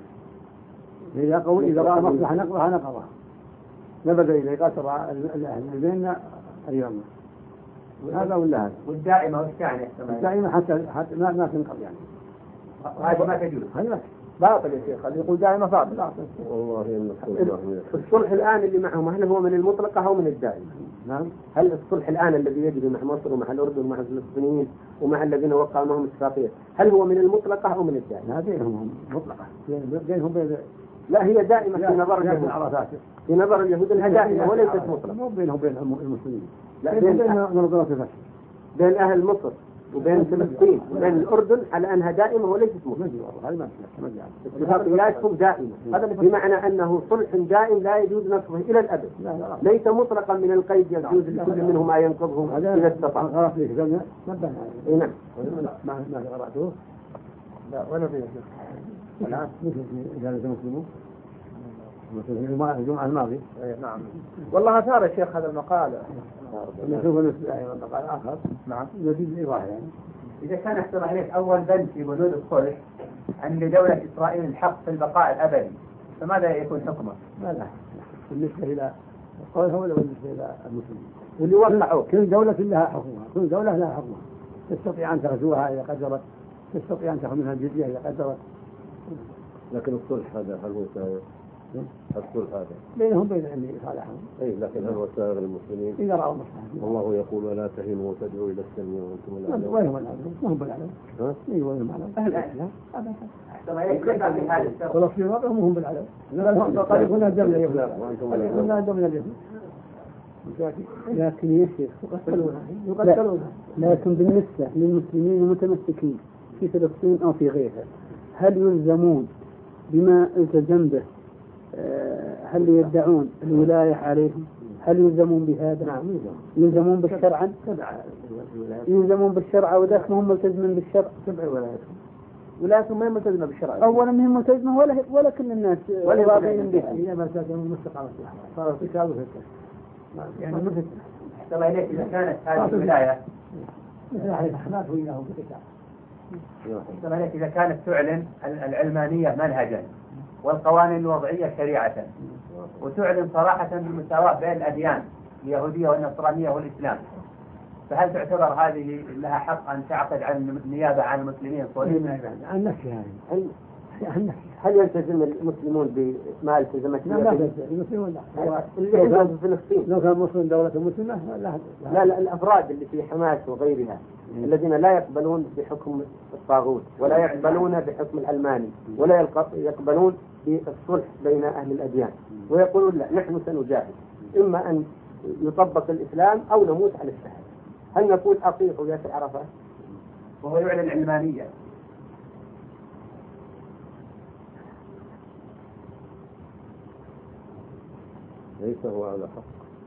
إذا رأى مصلحة نقضها نقضها، نبذ إليه قصر الأهل بيننا أيامنا، وهذا ولا هذا. والدائمة وش يعني؟ الدائمة حتى ما تنقض يعني. هذه ما تجوز. هذا باطل يا شيخ، اللي يقول دائمة باطل. والله الصلح الآن اللي معهم هل هو من المطلقة أو من الدائمة؟ نعم. هل الصلح الآن الذي يجري مع مصر ومع الأردن ومع الفلسطينيين ومع الذين وقعوا معهم اتفاقية هل هو من المطلقة أو من الدائمة؟ بينهم مطلقة. بينهم بين. لا هي دائمة في نظر اليهود. في نظر اليهود أنها دائمة وليست مطلقة. مو بينهم وبين المسلمين. لا بين أهل مصر وبين فلسطين وبين الأردن على أنها دائمة وليست مطلقة. اتفاقياتهم دائمة، بمعنى أنه صلح دائم لا يجوز نقضه إلى الأبد، ليس مطلقا من القيد يجوز لكل منهم أن ينقضه إذا استطاع. نعم. ما قرأته؟ لا ولا فيه شيء. الآن مثل إذا المسلمون الجمعة الماضية. نعم. والله أثار الشيخ هذا المقال. نشوف مقال آخر. نعم. يزيد إيضاح يعني. إذا كان احتمال عليك أول بند في بنود الصلح أن لدولة إسرائيل الحق في البقاء الأبدي، فماذا يكون حكمه؟ لا بالنسبة إلى القول هو بالنسبة إلى المسلمين. واللي وقعوا كل دولة لها حكمها، كل دولة لها حكمها. تستطيع أن تغزوها إذا قدرت، تستطيع أن تأخذ منها الجزية إذا قدرت. لكن الصلح هذا هل هو سائر؟ الصلح هذا بينهم بين اللي صالحهم. أي لكن هل هو سائر المسلمين؟ إذا رأوا مصلحة. الله يقول ولا تهنوا وتدعوا إلى السلم وأنتم الأعلى. وين هم الأعلى؟ ما هم بالأعلى. ها؟ إيه وين هم الأعلى؟ أهل الإسلام. خلاص هم بالأعلى. قد يكون الدم لا يفلح. قد يكون الدم لا يفلح. لكن يا شيخ يقتلونها. لكن بالنسبة للمسلمين المتمسكين في فلسطين أو في غيرها هل يلزمون بما التزم به؟ هل يدعون الولاية عليهم؟ هل يلزمون بهذا؟ نعم يلزمون بالشرع؟ يلزمون بالشرع وذاك هم ملتزمين بالشرع. تبع ولايتهم. ولايتهم ما ملتزمة بالشرع. أولا ما هي ملتزمة ولا كل الناس راضين بها. هي ما تكون مستقامة صار في كذا وفتة. يعني مثل احتمال عليك إذا كانت هذه الولاية مثل أهل الأحناف وإياهم بقتال. احتمال عليك إذا كانت تعلن العلمانية منهجا والقوانين الوضعية شريعة وتعلن صراحة بالمساواة بين الأديان اليهودية والنصرانية والإسلام، فهل تعتبر هذه لها حق أن تعقد عن النيابة عن المسلمين صليبا؟ عن نفسها يعني. هل يلتزم المسلمون بما التزمت به؟ لا المسلمون لا. اللي عندهم في فلسطين لو كان مسلم دولة مسلمة لا الأفراد اللي في حماس وغيرها الذين لا يقبلون بحكم الطاغوت ولا يقبلون بحكم الألماني ولا يقبلون بالصلح بين أهل الأديان ويقولون لا نحن سنجاهد إما أن يطبق الإسلام أو نموت على الشهادة، هل نقول أطيعوا ياسر عرفات وهو يعلن العلمانية؟ ليس هو على حق.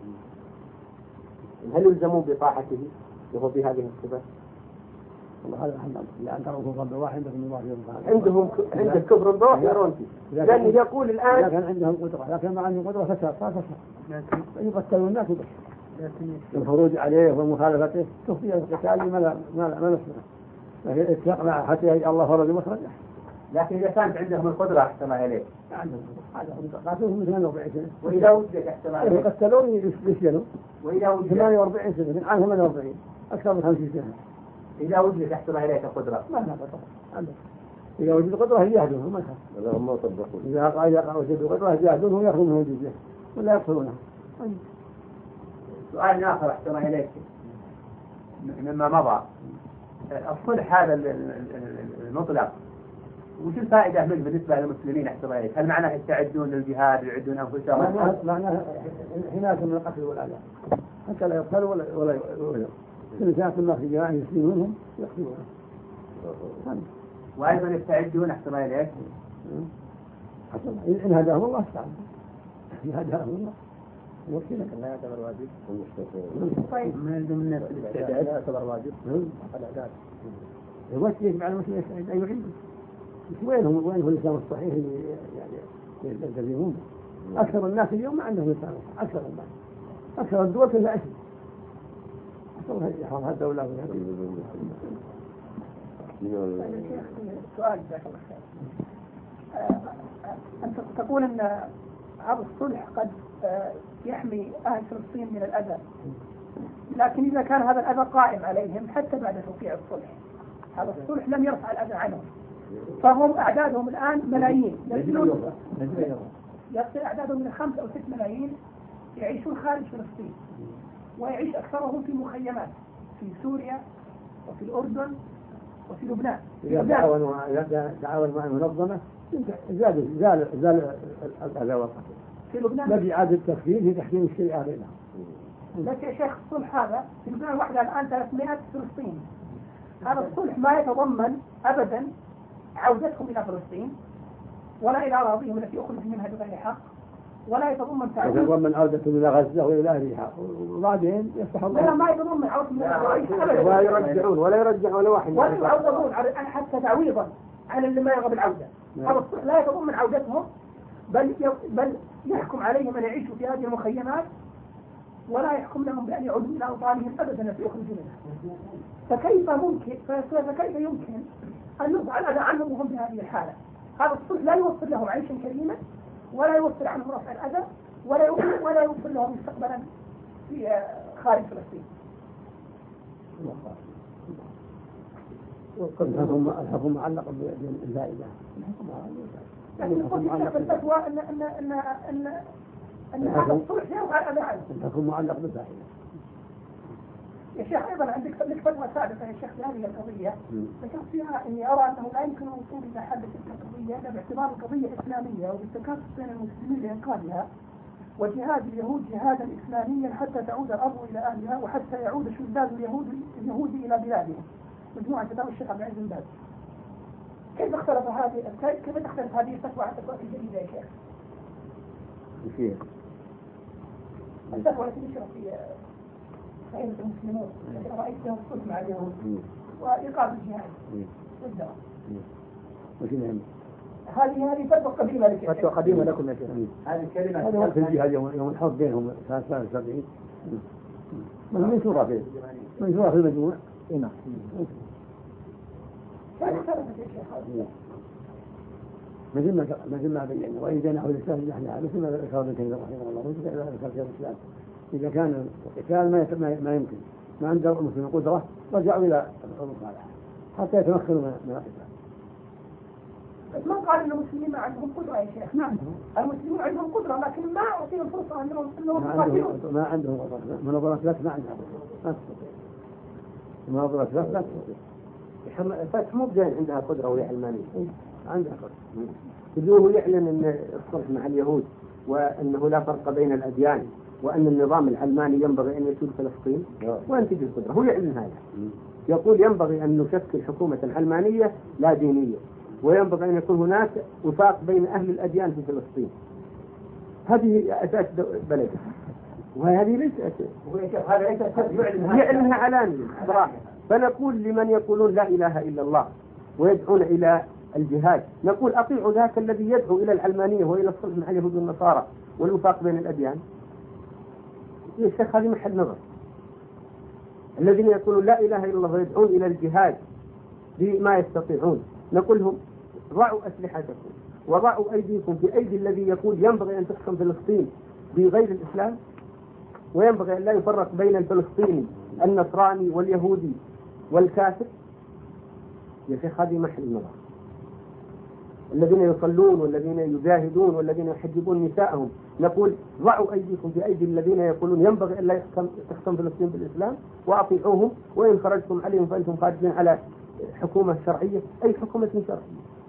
هل يلزمون بطاعته وهو بهذه الصفات؟ والله هذا حمد لأن تروا كفر بواحد عندهم عند كفر بواحد يرون فيه لأنه يقول الآن لكن عندهم قدرة، لكن ما عندهم قدرة فساد يقتلون الناس لكن الخروج عليه ومخالفته تخفي القتال ما نسمع، لكن اتفق مع حتى يجعل الله فرج مخرجه. لكن إذا كانت عندهم القدرة احتمال عليه عندهم قاتلهم من 48 سنة وإذا وجدت احتمال عليه يقتلون يسجنوا وإذا وجدت 48 سنة من عام 48 أكثر من 50 سنة إذا وجدت احتمال عليه القدرة ما لها قدرة إذا وجدوا قدرة يجاهدون ما يخاف. لا هم ما طبقون. إذا وجدوا قدرة يجاهدون ويأخذون منهم الجزية ولا يقتلونه. سؤال آخر أحسن إليك مما مضى. الصلح هذا المطلق وش الفائدة منه بالنسبة للمسلمين أحسن إليك؟ هل معناه يستعدون للجهاد ويعدون أنفسهم؟ معناه حماية من القتل والأذى حتى لا يقتلوا ولا كل ساعة ما في جماعة يسلمونهم يقتلونهم. وأيضا يستعدون أحسن إليك. إن هداهم الله استعد. إن هداهم الله. وكذا لا يعتبر واجب. طيب ما يلزم الناس الاستعداد. لا يعتبر واجب. الإعداد. يوجه مع المسلمين يستعد أن يعيدوا. وين هو الإسلام الصحيح اللي يعني يلتزمون؟ أكثر الناس اليوم ما عندهم إسلام أكثر الناس. أكثر الدول كلها أشد. أكثر يحرم هذا الدولة سؤال جزاك الله خير. أنت تقول أن هذا الصلح قد يحمي أهل فلسطين من الأذى، لكن إذا كان هذا الأذى قائم عليهم حتى بعد توقيع الصلح، هذا الصلح لم يرفع الأذى عنهم، فهم أعدادهم الآن ملايين، يصل أعدادهم من 5 أو 6 ملايين يعيشون خارج فلسطين، ويعيش أكثرهم في مخيمات في سوريا وفي الأردن وفي لبنان. إذا تعاون مع المنظمة زال الأذى والقتل. في لبنان بدي إعادة التخفيف في تحكيم الشريعة بينهم. لكن يا شيخ الصلح هذا في لبنان وحده الآن 300 فلسطيني. هذا الصلح ما يتضمن أبدا عودتهم إلى فلسطين ولا إلى أراضيهم التي أخرجوا منها بغير حق، ولا يتضمن تعويض. يتضمن عودتهم إلى غزة وإلى أهلها وبعدين يفتح الله. لا ما يتضمن عودتهم إلى أبدا. ولا يرجعون ولا واحد. ولا يعوضون حتى تعويضا على اللي ما يرغب العودة. هذا الصلح لا يتضمن عودتهم، بل يحكم عليهم أن يعيشوا في هذه المخيمات، ولا يحكم لهم بأن يعودوا إلى أوطانهم أبدا التي يخرجوا منها. فكيف يمكن أن يرفع الأذى عنهم وهم بهذه الحالة؟ هذا الصلح لا يوفر لهم عيشا كريما، ولا يوفر عنهم رفع الأذى، ولا يوفر لهم مستقبلا في خارج فلسطين. الحكم معلق بالفائدة. لكن قلت في الفتوى أن هذا الصلح يرفع الأذى عنهم. الحكم معلق بالفائدة. يا شيخ أيضا عندك فتوى سابقة يا شيخ في هذه القضية ذكرت فيها إني أرى أنه لا يمكن الوصول إلى حل تلك القضية إلا باعتبار القضية إسلامية وبالتكاتف بين المسلمين لإنقاذها، وجهاد اليهود جهادا إسلاميا حتى تعود الأرض إلى أهلها وحتى يعود شذاذ اليهود إلى بلادهم. مجموعة فتاوى الشيخ عبد العزيز بن باز. كيف تختلف هذه الفتوى عن الفتوى الجديدة يا شيخ؟ كيف؟ الفتوى التي نشرت في فائدة المسلمون التي رأيت فيها الصلح مع اليهود وإيقاف الجهاد والدواء. هذه فتوى قديمة لك. فتوى قديمة لكم يا شيخ. هذه الكلمة هذا وقت الجهاد يوم الحرب بينهم سنة 73 منشورة في المجموع. نعم. مثل ما بينا وإن جنحوا للإسلام جنحنا مثل ما ذكر ابن تيمية رحمه الله مثل ما ذكر شيخ الإسلام. إذا كان القتال ما يمكن ما عنده المسلمين قدرة رجعوا إلى المصالحة حتى يتمكنوا من القتال. ما قال إن المسلمين ما عندهم قدرة يا شيخ؟ ما عندهم. المسلمين عندهم قدرة لكن ما أعطيهم فرصة أنهم يقاتلون. ما عندهم قدرة. منظمة لك ما عندها قدرة. ما تستطيع. منظمة لك لا تستطيع. فتح مو بجاي عندها قدرة وهي علمانية. عندها قدرة. بدون يعلن أن الصلح مع اليهود وأنه لا فرق بين الأديان وأن النظام العلماني ينبغي أن يسود فلسطين وأن تجي القدرة. هو يعلن هذا. يقول ينبغي أن نشكل حكومة علمانية لا دينية، وينبغي أن يكون هناك وفاق بين أهل الأديان في فلسطين. هذه أساس بلده، وهذه ليس أساس. هذا ليس يعلنها علانية صراحة. فنقول لمن يقولون لا إله إلا الله ويدعون إلى الجهاد، نقول أطيعوا ذاك الذي يدعو إلى العلمانية وإلى الصلح مع اليهود والنصارى والوفاق بين الأديان. يا شيخ هذه محل نظر. الذين يقولون لا إله إلا الله ويدعون إلى الجهاد بما يستطيعون، نقول لهم ضعوا أسلحتكم وضعوا أيديكم في أيدي الذي يقول ينبغي أن تحكم فلسطين بغير الإسلام، وينبغي أن لا يفرق بين الفلسطيني النصراني واليهودي والكافر. يا شيخ هذه محل نظر. الذين يصلون والذين يجاهدون والذين يحجبون نساءهم، نقول ضعوا أيديكم في أيدي الذين يقولون ينبغي أن لا تحكم فلسطين بالإسلام وأطيعوهم، وإن خرجتم عليهم فأنتم خارجين على حكومة شرعية. أي حكومة شرعية؟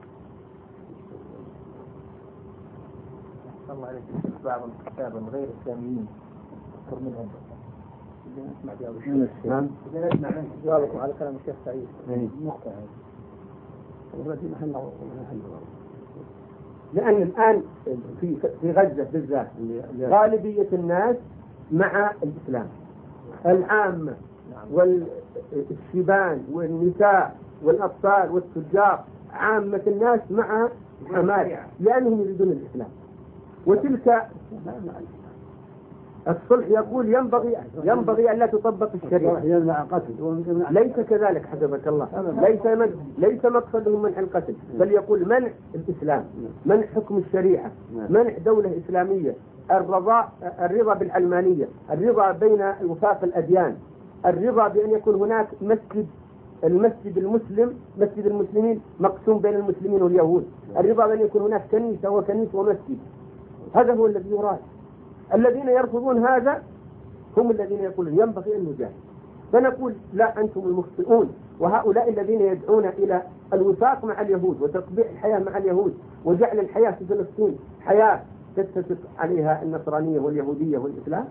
الله عليك بعض الكتاب الغير إسلاميين أكثر منهم نسمع بها نعم. نسمع منه جوابكم على كلام الشيخ سعيد. نقطة والتي محل لأن الآن في غزة بالذات غالبية الناس مع الإسلام، العامة والشبان والنساء والأطفال والتجار، عامة الناس مع حماس لأنهم يريدون الإسلام. وتلك الصلح يقول ينبغي أن لا تطبق الشريعة. ليس كذلك حسبك الله، ليس مقصدهم منع القتل، بل يقول منع الإسلام، منع حكم الشريعة، منع دولة إسلامية، الرضا بالعلمانية، الرضا بين وفاق الأديان، الرضا بأن يكون هناك المسجد المسلم، مسجد المسلمين مقسوم بين المسلمين واليهود، الرضا بأن يكون هناك كنيسة ومسجد. هذا هو الذي يراد. الذين يرفضون هذا هم الذين يقولون ينبغي أن نجاهد. فنقول لا، أنتم المخطئون، وهؤلاء الذين يدعون إلى الوفاق مع اليهود وتطبيع الحياة مع اليهود وجعل الحياة في فلسطين حياة تتفق عليها النصرانية واليهودية والإسلام،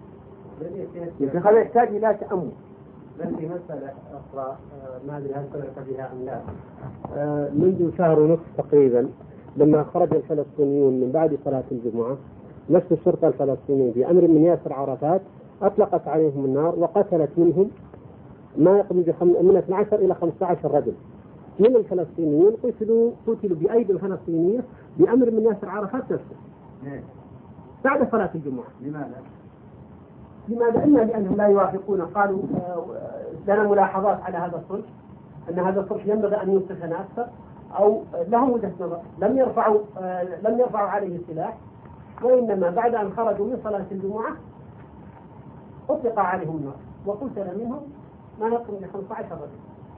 هذا يحتاج إلى تأمل. في مسألة أخرى ما أدري هل سمعت بها أم لا. منذ شهر ونصف تقريبا لما خرج الفلسطينيون من بعد صلاة الجمعة، نفس الشرطة الفلسطينية بأمر من ياسر عرفات أطلقت عليهم النار وقتلت منهم ما يقرب من 12 إلى 15 رجل من الفلسطينيين، قتلوا بأيدي الفلسطينيين بأمر من ياسر عرفات نفسه بعد صلاة الجمعة. لماذا؟ إما لأنهم لا يوافقون، قالوا لنا ملاحظات على هذا الصلح، أن هذا الصلح ينبغي أن يمسكن أكثر، أو لهم وجهة نظر لم يرفعوا عليه السلاح، وإنما بعد أن خرجوا من صلاة الجمعة أطلق عليهم النار وقتل منهم ما يقرب من 15 رجل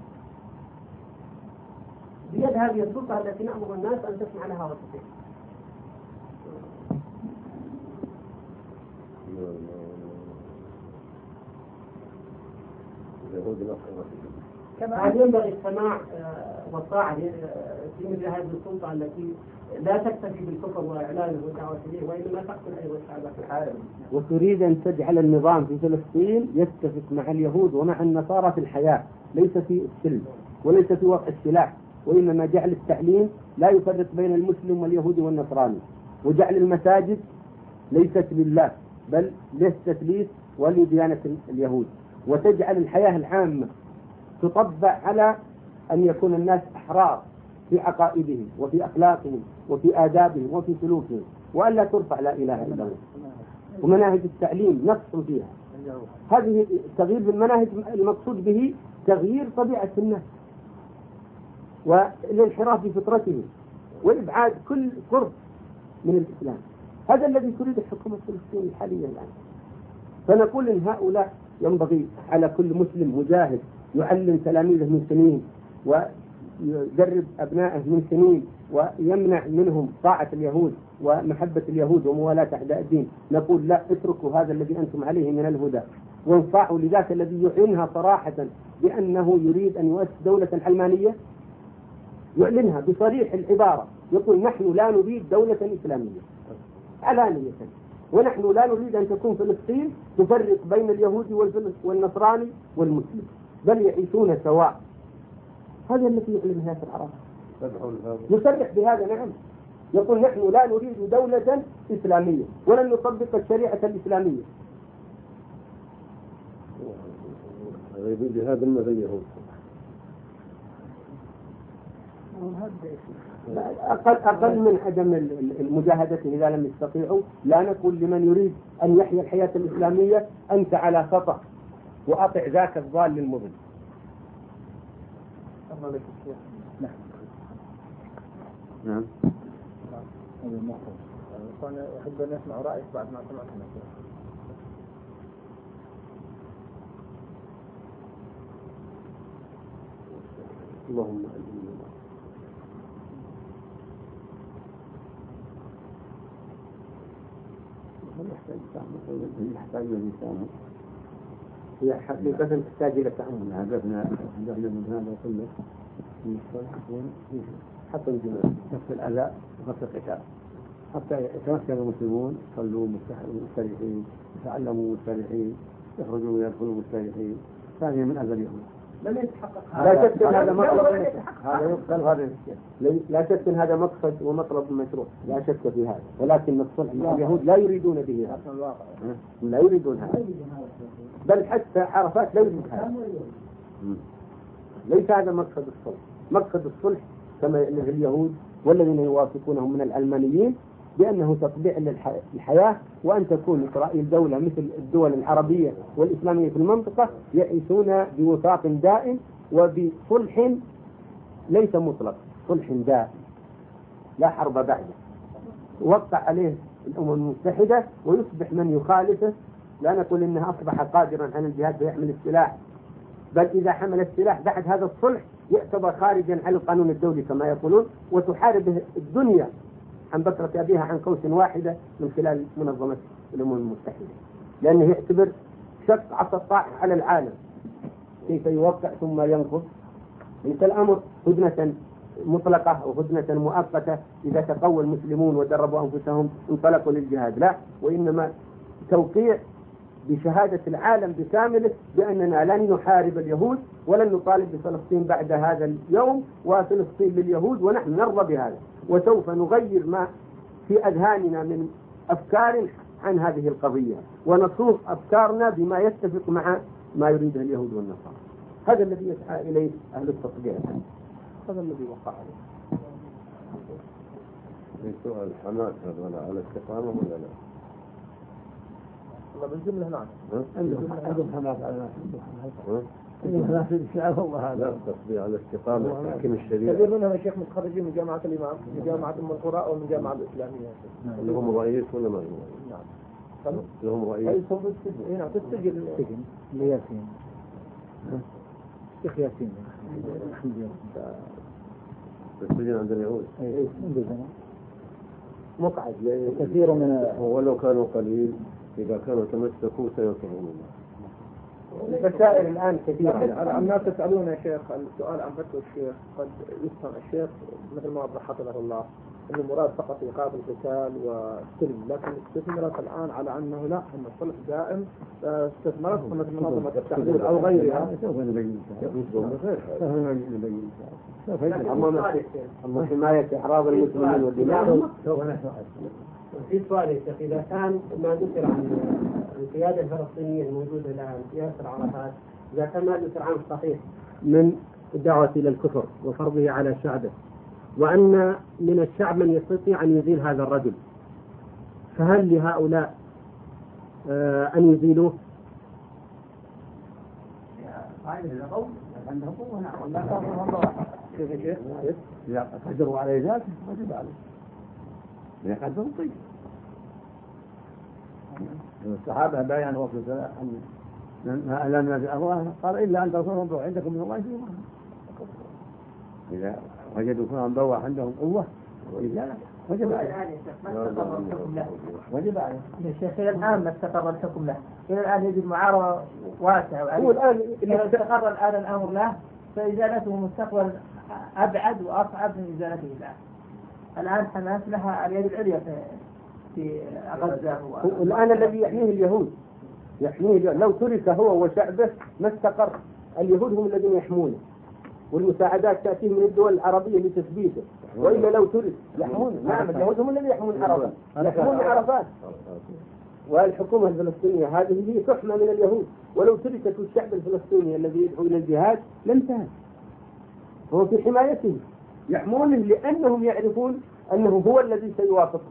بيد هذه السلطة التي نأمر الناس أن تسمع لها وتطيع. كما ينبغي السماع والطاعة في مثل هذه السلطة التي لا تكتفي بالكفر وإعلانه والدعوة إليه، وإنما تقتل أيضا الشعب في العالم، وتريد أن تجعل النظام في فلسطين يتفق مع اليهود ومع النصارى في الحياة، ليس في السلم وليس في وضع السلاح، وإنما جعل التعليم لا يفرق بين المسلم واليهودي والنصراني، وجعل المساجد ليست لله بل للتثليث ولديانة اليهود، وتجعل الحياة العامة تطبع على أن يكون الناس أحرار في عقائدهم وفي أخلاقهم وفي آدابهم وفي سلوكهم، وألا ترفع لا إله إلا الله. ومناهج التعليم نقص فيها، هذه تغيير في المناهج المقصود به تغيير طبيعة الناس والانحراف في فطرتهم وإبعاد كل قرب من الإسلام. هذا الذي تريد الحكومة الفلسطينية حاليا الآن. فنقول إن هؤلاء ينبغي على كل مسلم مجاهد يعلم تلاميذه من سنين ويدرب أبنائه من سنين ويمنع منهم طاعة اليهود ومحبة اليهود وموالاة أعداء الدين. نقول لا، اتركوا هذا الذي أنتم عليه من الهدى وانصاعوا لذاك الذي يعلنها صراحة بأنه يريد أن يؤسس دولة علمانية، يعلنها بصريح العبارة، يقول نحن لا نريد دولة إسلامية علانية، ونحن لا نريد أن تكون فلسطين تفرق بين اليهودي والنصراني والمسلم، بل يعيشون سواء. هذا الذي يعلن ياسر عرفات، يصرح بهذا. نعم، يقول نحن لا نريد دولة إسلامية ولن نطبق الشريعة الإسلامية. يريد بهذا المثل اليهود. أقل من عدم المجاهدة إذا لم يستطيعوا. لا نقول لمن يريد أن يحيا الحياة الإسلامية أنت على خطأ وأطع ذاك الضال للمضل. نعم. أنا أحب أن أسمع رأيك بعد ما سمعت منك. اللهم يحتاج إلى تأمل. هي حقيقة تحتاج إلى تأمل. هدفنا من هذا كله من الصلح يكون حق الجماع كف الأذى وكف القتال حتى يتمكن المسلمون يصلوا مستريحين، يتعلموا مستريحين، يخرجوا ويدخلوا مستريحين. ثانيا من أذى اليهود. لم يتحقق لا شك أن هذا مطلب هذا يقبل هذا لا شك أن هذا مقصد ومطلب مشروع لا شك في هذا، ولكن الصلح مع اليهود لا يريدون به هذا، لا يريدون هذا، بل حتى عرفات لا يريد هذا. ليس هذا مقصد الصلح. مقصد الصلح كما يألف اليهود والذين يوافقونهم من العلمانيين بأنه تطبيع للحياة، وأن تكون إسرائيل دولة مثل الدول العربية والإسلامية في المنطقة يعيشون بوفاق دائم وبصلح ليس مطلق، صلح دائم لا حرب بعده وقع عليه الأمم المتحدة ويصبح من يخالفه. لا نقول إنه أصبح قادرا على الجهاد فيحمل السلاح، بل إذا حمل السلاح بعد هذا الصلح يعتبر خارجا عن القانون الدولي كما يقولون، وتحارب الدنيا عن بكرة أبيها عن قوس واحدة من خلال منظمة الأمم المتحدة، لأنه يعتبر شق عصا الطاعة على العالم كيف يوقع ثم ينقض. ليس الأمر هدنة مطلقة أو هدنة مؤقتة إذا تقوى المسلمون ودربوا أنفسهم انطلقوا للجهاد، لا، وإنما توقيع بشهادة العالم بكامله بأننا لن نحارب اليهود ولن نطالب بفلسطين بعد هذا اليوم، وفلسطين لليهود ونحن نرضى بهذا، وسوف نغير ما في أذهاننا من أفكار عن هذه القضية ونصوغ أفكارنا بما يتفق مع ما يريده اليهود والنصارى. هذا الذي يسعى إليه أهل التطبيع، هذا الذي وقع عليه. في سؤال حماس هذا على الاستقامة ولا لا؟ والله بالجملة نعم. عندهم حماس على الناس في الشعب والله هذا. لا تطبيع على الاستقامة تحكيم الشريعة. كثير منهم يا شيخ متخرجين من جامعة الإمام، من جامعة أم القرى أو من جامعة الإسلامية. لهم رئيس ولا ما لهم؟ نعم. لهم رئيس. رئيسهم في السجن. نعم في السجن. ياسين. شيخ ياسين. في السجن عند اليهود. مقعد كثير من ولو كانوا قليل إذا كانوا تمسكوا سينصرهم الله. المسائل الآن كثيرة. الناس يسألون يا شيخ السؤال عن فتوى الشيخ، قد يفهم الشيخ مثل ما وضحت له الله أن المراد فقط إيقاف القتال والسلم، لكن استثمرت الآن على أنه لا، أن الصلح دائم استثمرت مثل منظمة التحرير أو غيرها. سوف نبين أما حماية أعراض المسلمين والدماء سوف نشرح. في سؤال يا شيخ، إذا كان ما ذكر عن القيادة الفلسطينية الموجودة الآن في ياسر عرفات، إذا كان ما ذكر عنه صحيح من الدعوة إلى الكفر وفرضه على شعبه، وأن من الشعب من يستطيع أن يزيل هذا الرجل، فهل لهؤلاء أن يزيلوه؟ عندهم قوة نعم، لا تظهر الله. كيف يا شيخ؟ إذا قدروا على ذلك وجب عليه. إذا قدروا طيب. الصحابة بيان وقت الصلاة ما لم يزل الله قال إلا أن تصوروا عندكم من الله شيء. إذا وجدوا فيهم بواح عندهم قوة وإزالة وجب عليه. وجب عليه. يا شيخ إلى الآن ما استقر الحكم له، إلى الآن يجب معارضة واسعة، هو الآن إذا استقر الآن الأمر له فإزالته مستقبل أبعد وأصعب من إزالته الآن حماس لها اليد العليا في غزة. الآن الذي يحميه اليهود لو ترك هو وشعبه ما استقر. اليهود هم الذين يحمونه، والمساعدات تأتي من الدول العربية لتثبيته، وإلا لو ترك يحمونه. نعم اليهود هم الذين يحمون عرفات، يحمون عرفات. والحكومة الفلسطينية هذه هي تحمى من اليهود، ولو تركت الشعب الفلسطيني الذي يدعو إلى الجهاد لانتهى. هو في حمايته، يحمونه لأنهم يعرفون أنه هو الذي سيوافقهم.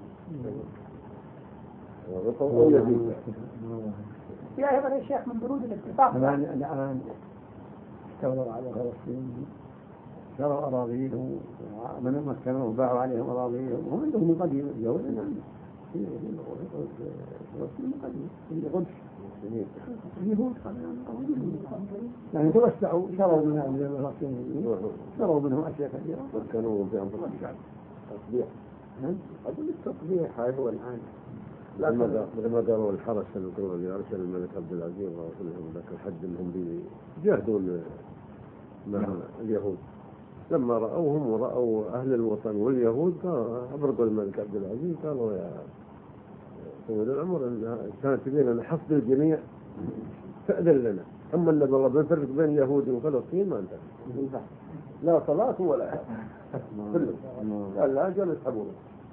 في أيضا يا شيخ من برود الاتفاق الآن استولوا على فلسطين، شروا أراضيهم ومن مكنوا وباعوا عليهم أراضيهم، وهم عندهم من قديم اليهود. نعم في فلسطين من قديم في القدس اليهود يعني توسعوا، شروا منهم من الفلسطينيين، شروا منهم أشياء كثيرة مكنوا بأنفسهم. تطبيع. أقول التطبيع هو الآن مثل ما قالوا الحرس المقرون اللي أرسل الملك عبد العزيز الله يرحمه ذاك الحد أنهم بيجاهدون مع اليهود، لما رأوهم ورأوا أهل الوطن واليهود أبرقوا الملك عبد العزيز قالوا يا سيد الأمر إن كانت تبين حفظ الجميع فأذن لنا، أما أن الله بنفرق بين اليهود وفلسطين ما انتهى، لا صلاة ولا كله قال لا جل يسحبونه.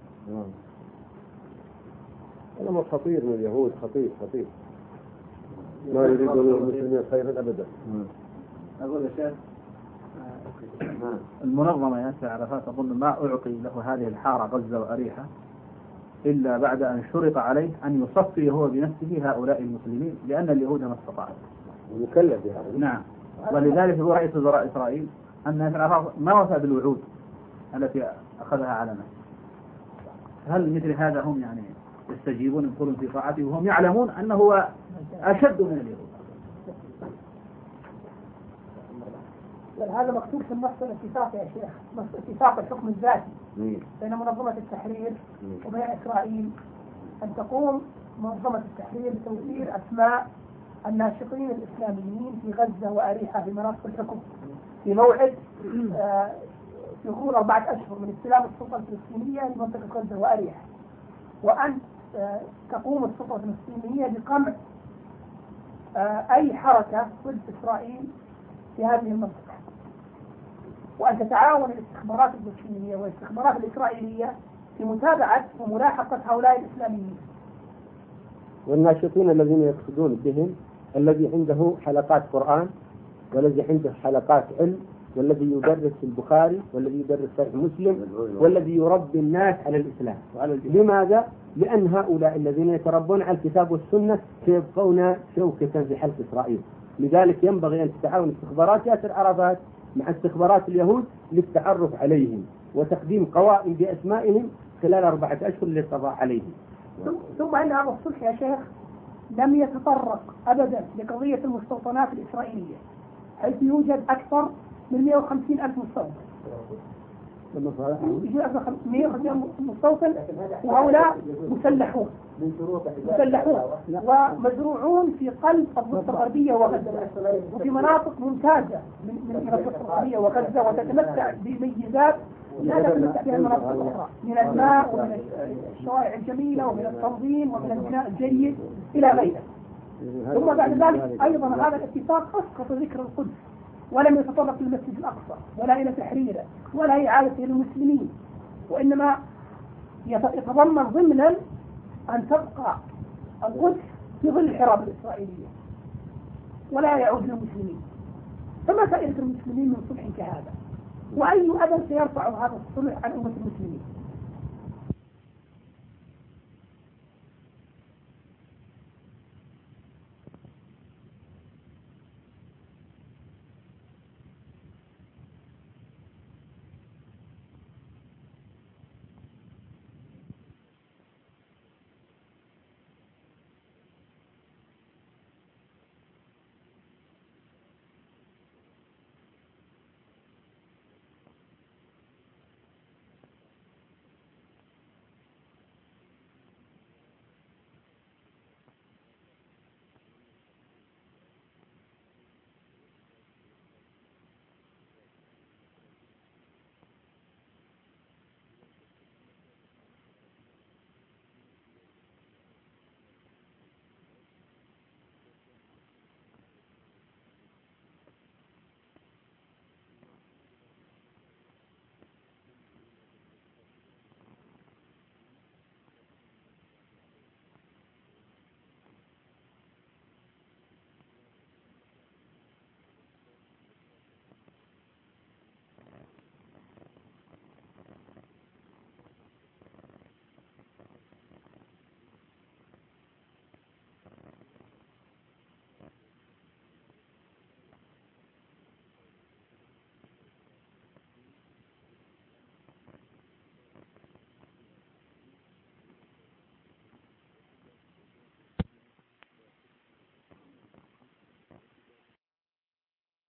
الأمر خطير من اليهود، خطير ما يريدون المسلمين خيرا أبدا. أقول يا شيخ المنظمة ياسر عرفات أظن ما أعطي له هذه الحارة غزة وأريحة إلا بعد أن شرط عليه أن يصفي هو بنفسه هؤلاء المسلمين، لأن اليهود ما استطاعوا. مكلف بهذا. نعم، ولذلك هو رئيس وزراء إسرائيل أن ياسر عرفات ما وفى بالوعود التي أخذها على نفسه. هل مثل هذا هم يعني يستجيبون يدخلون في طاعته وهم يعلمون أنه هو أشد من اليهود؟ هذا مكتوب في النص الاتفاق يا شيخ، نص اتفاق الحكم الذاتي بين منظمة التحرير وبين إسرائيل، أن تقوم منظمة التحرير بتوفير أسماء الناشطين الإسلاميين في غزة وأريحة في مناطق الحكم في موعد في غضون 4 أشهر من استلام السلطة الفلسطينية لمنطقة غزة وأريحة، وأن تقوم السلطة الفلسطينية بقمع أي حركة ضد إسرائيل في هذه المنطقة، وأن تتعاون الاستخبارات الفلسطينية والاستخبارات الإسرائيلية في متابعة وملاحقة هؤلاء الإسلاميين. والناشطين الذين يقصدون بهم الذي عنده حلقات قرآن، والذي عنده حلقات علم، والذي يدرس البخاري، والذي يدرس صحيح مسلم، والذي يربي الناس على الإسلام. لماذا؟ لأن هؤلاء الذين يتربون على الكتاب والسنة سيبقون شوكة في حلق إسرائيل. لذلك ينبغي أن تتعاون استخبارات ياسر عرفات مع استخبارات اليهود للتعرف عليهم وتقديم قوائم بأسمائهم خلال 4 أشهر للقضاء عليهم. ثم أن هذا الصلح يا شيخ لم يتطرق أبدا لقضية المستوطنات الإسرائيلية، حيث يوجد أكثر من 150,000 مستوطن. يوجد 150,000 مستوطن، وهؤلاء مسلحون ومزروعون في قلب الضفة الغربية وغزة، وفي مناطق ممتازة من الضفة الغربية وغزة، وتتمتع بميزات لا تتمتع بها المناطق الأخرى من الماء ومن الشوارع الجميلة ومن التنظيم ومن البناء الجيد إلى غيره. ثم بعد ذلك أيضا هذا الاتفاق أسقط ذكر القدس ولم يتطرق للمسجد الأقصى ولا إلى تحريره ولا إعادته للمسلمين، وإنما يتضمن ضمنا أن تبقى القدس في ظل الحراب الإسرائيلية ولا يعود للمسلمين. فما فائدة المسلمين من صلح كهذا؟ وأي أذى سيرفع هذا الصلح عن أمة المسلمين؟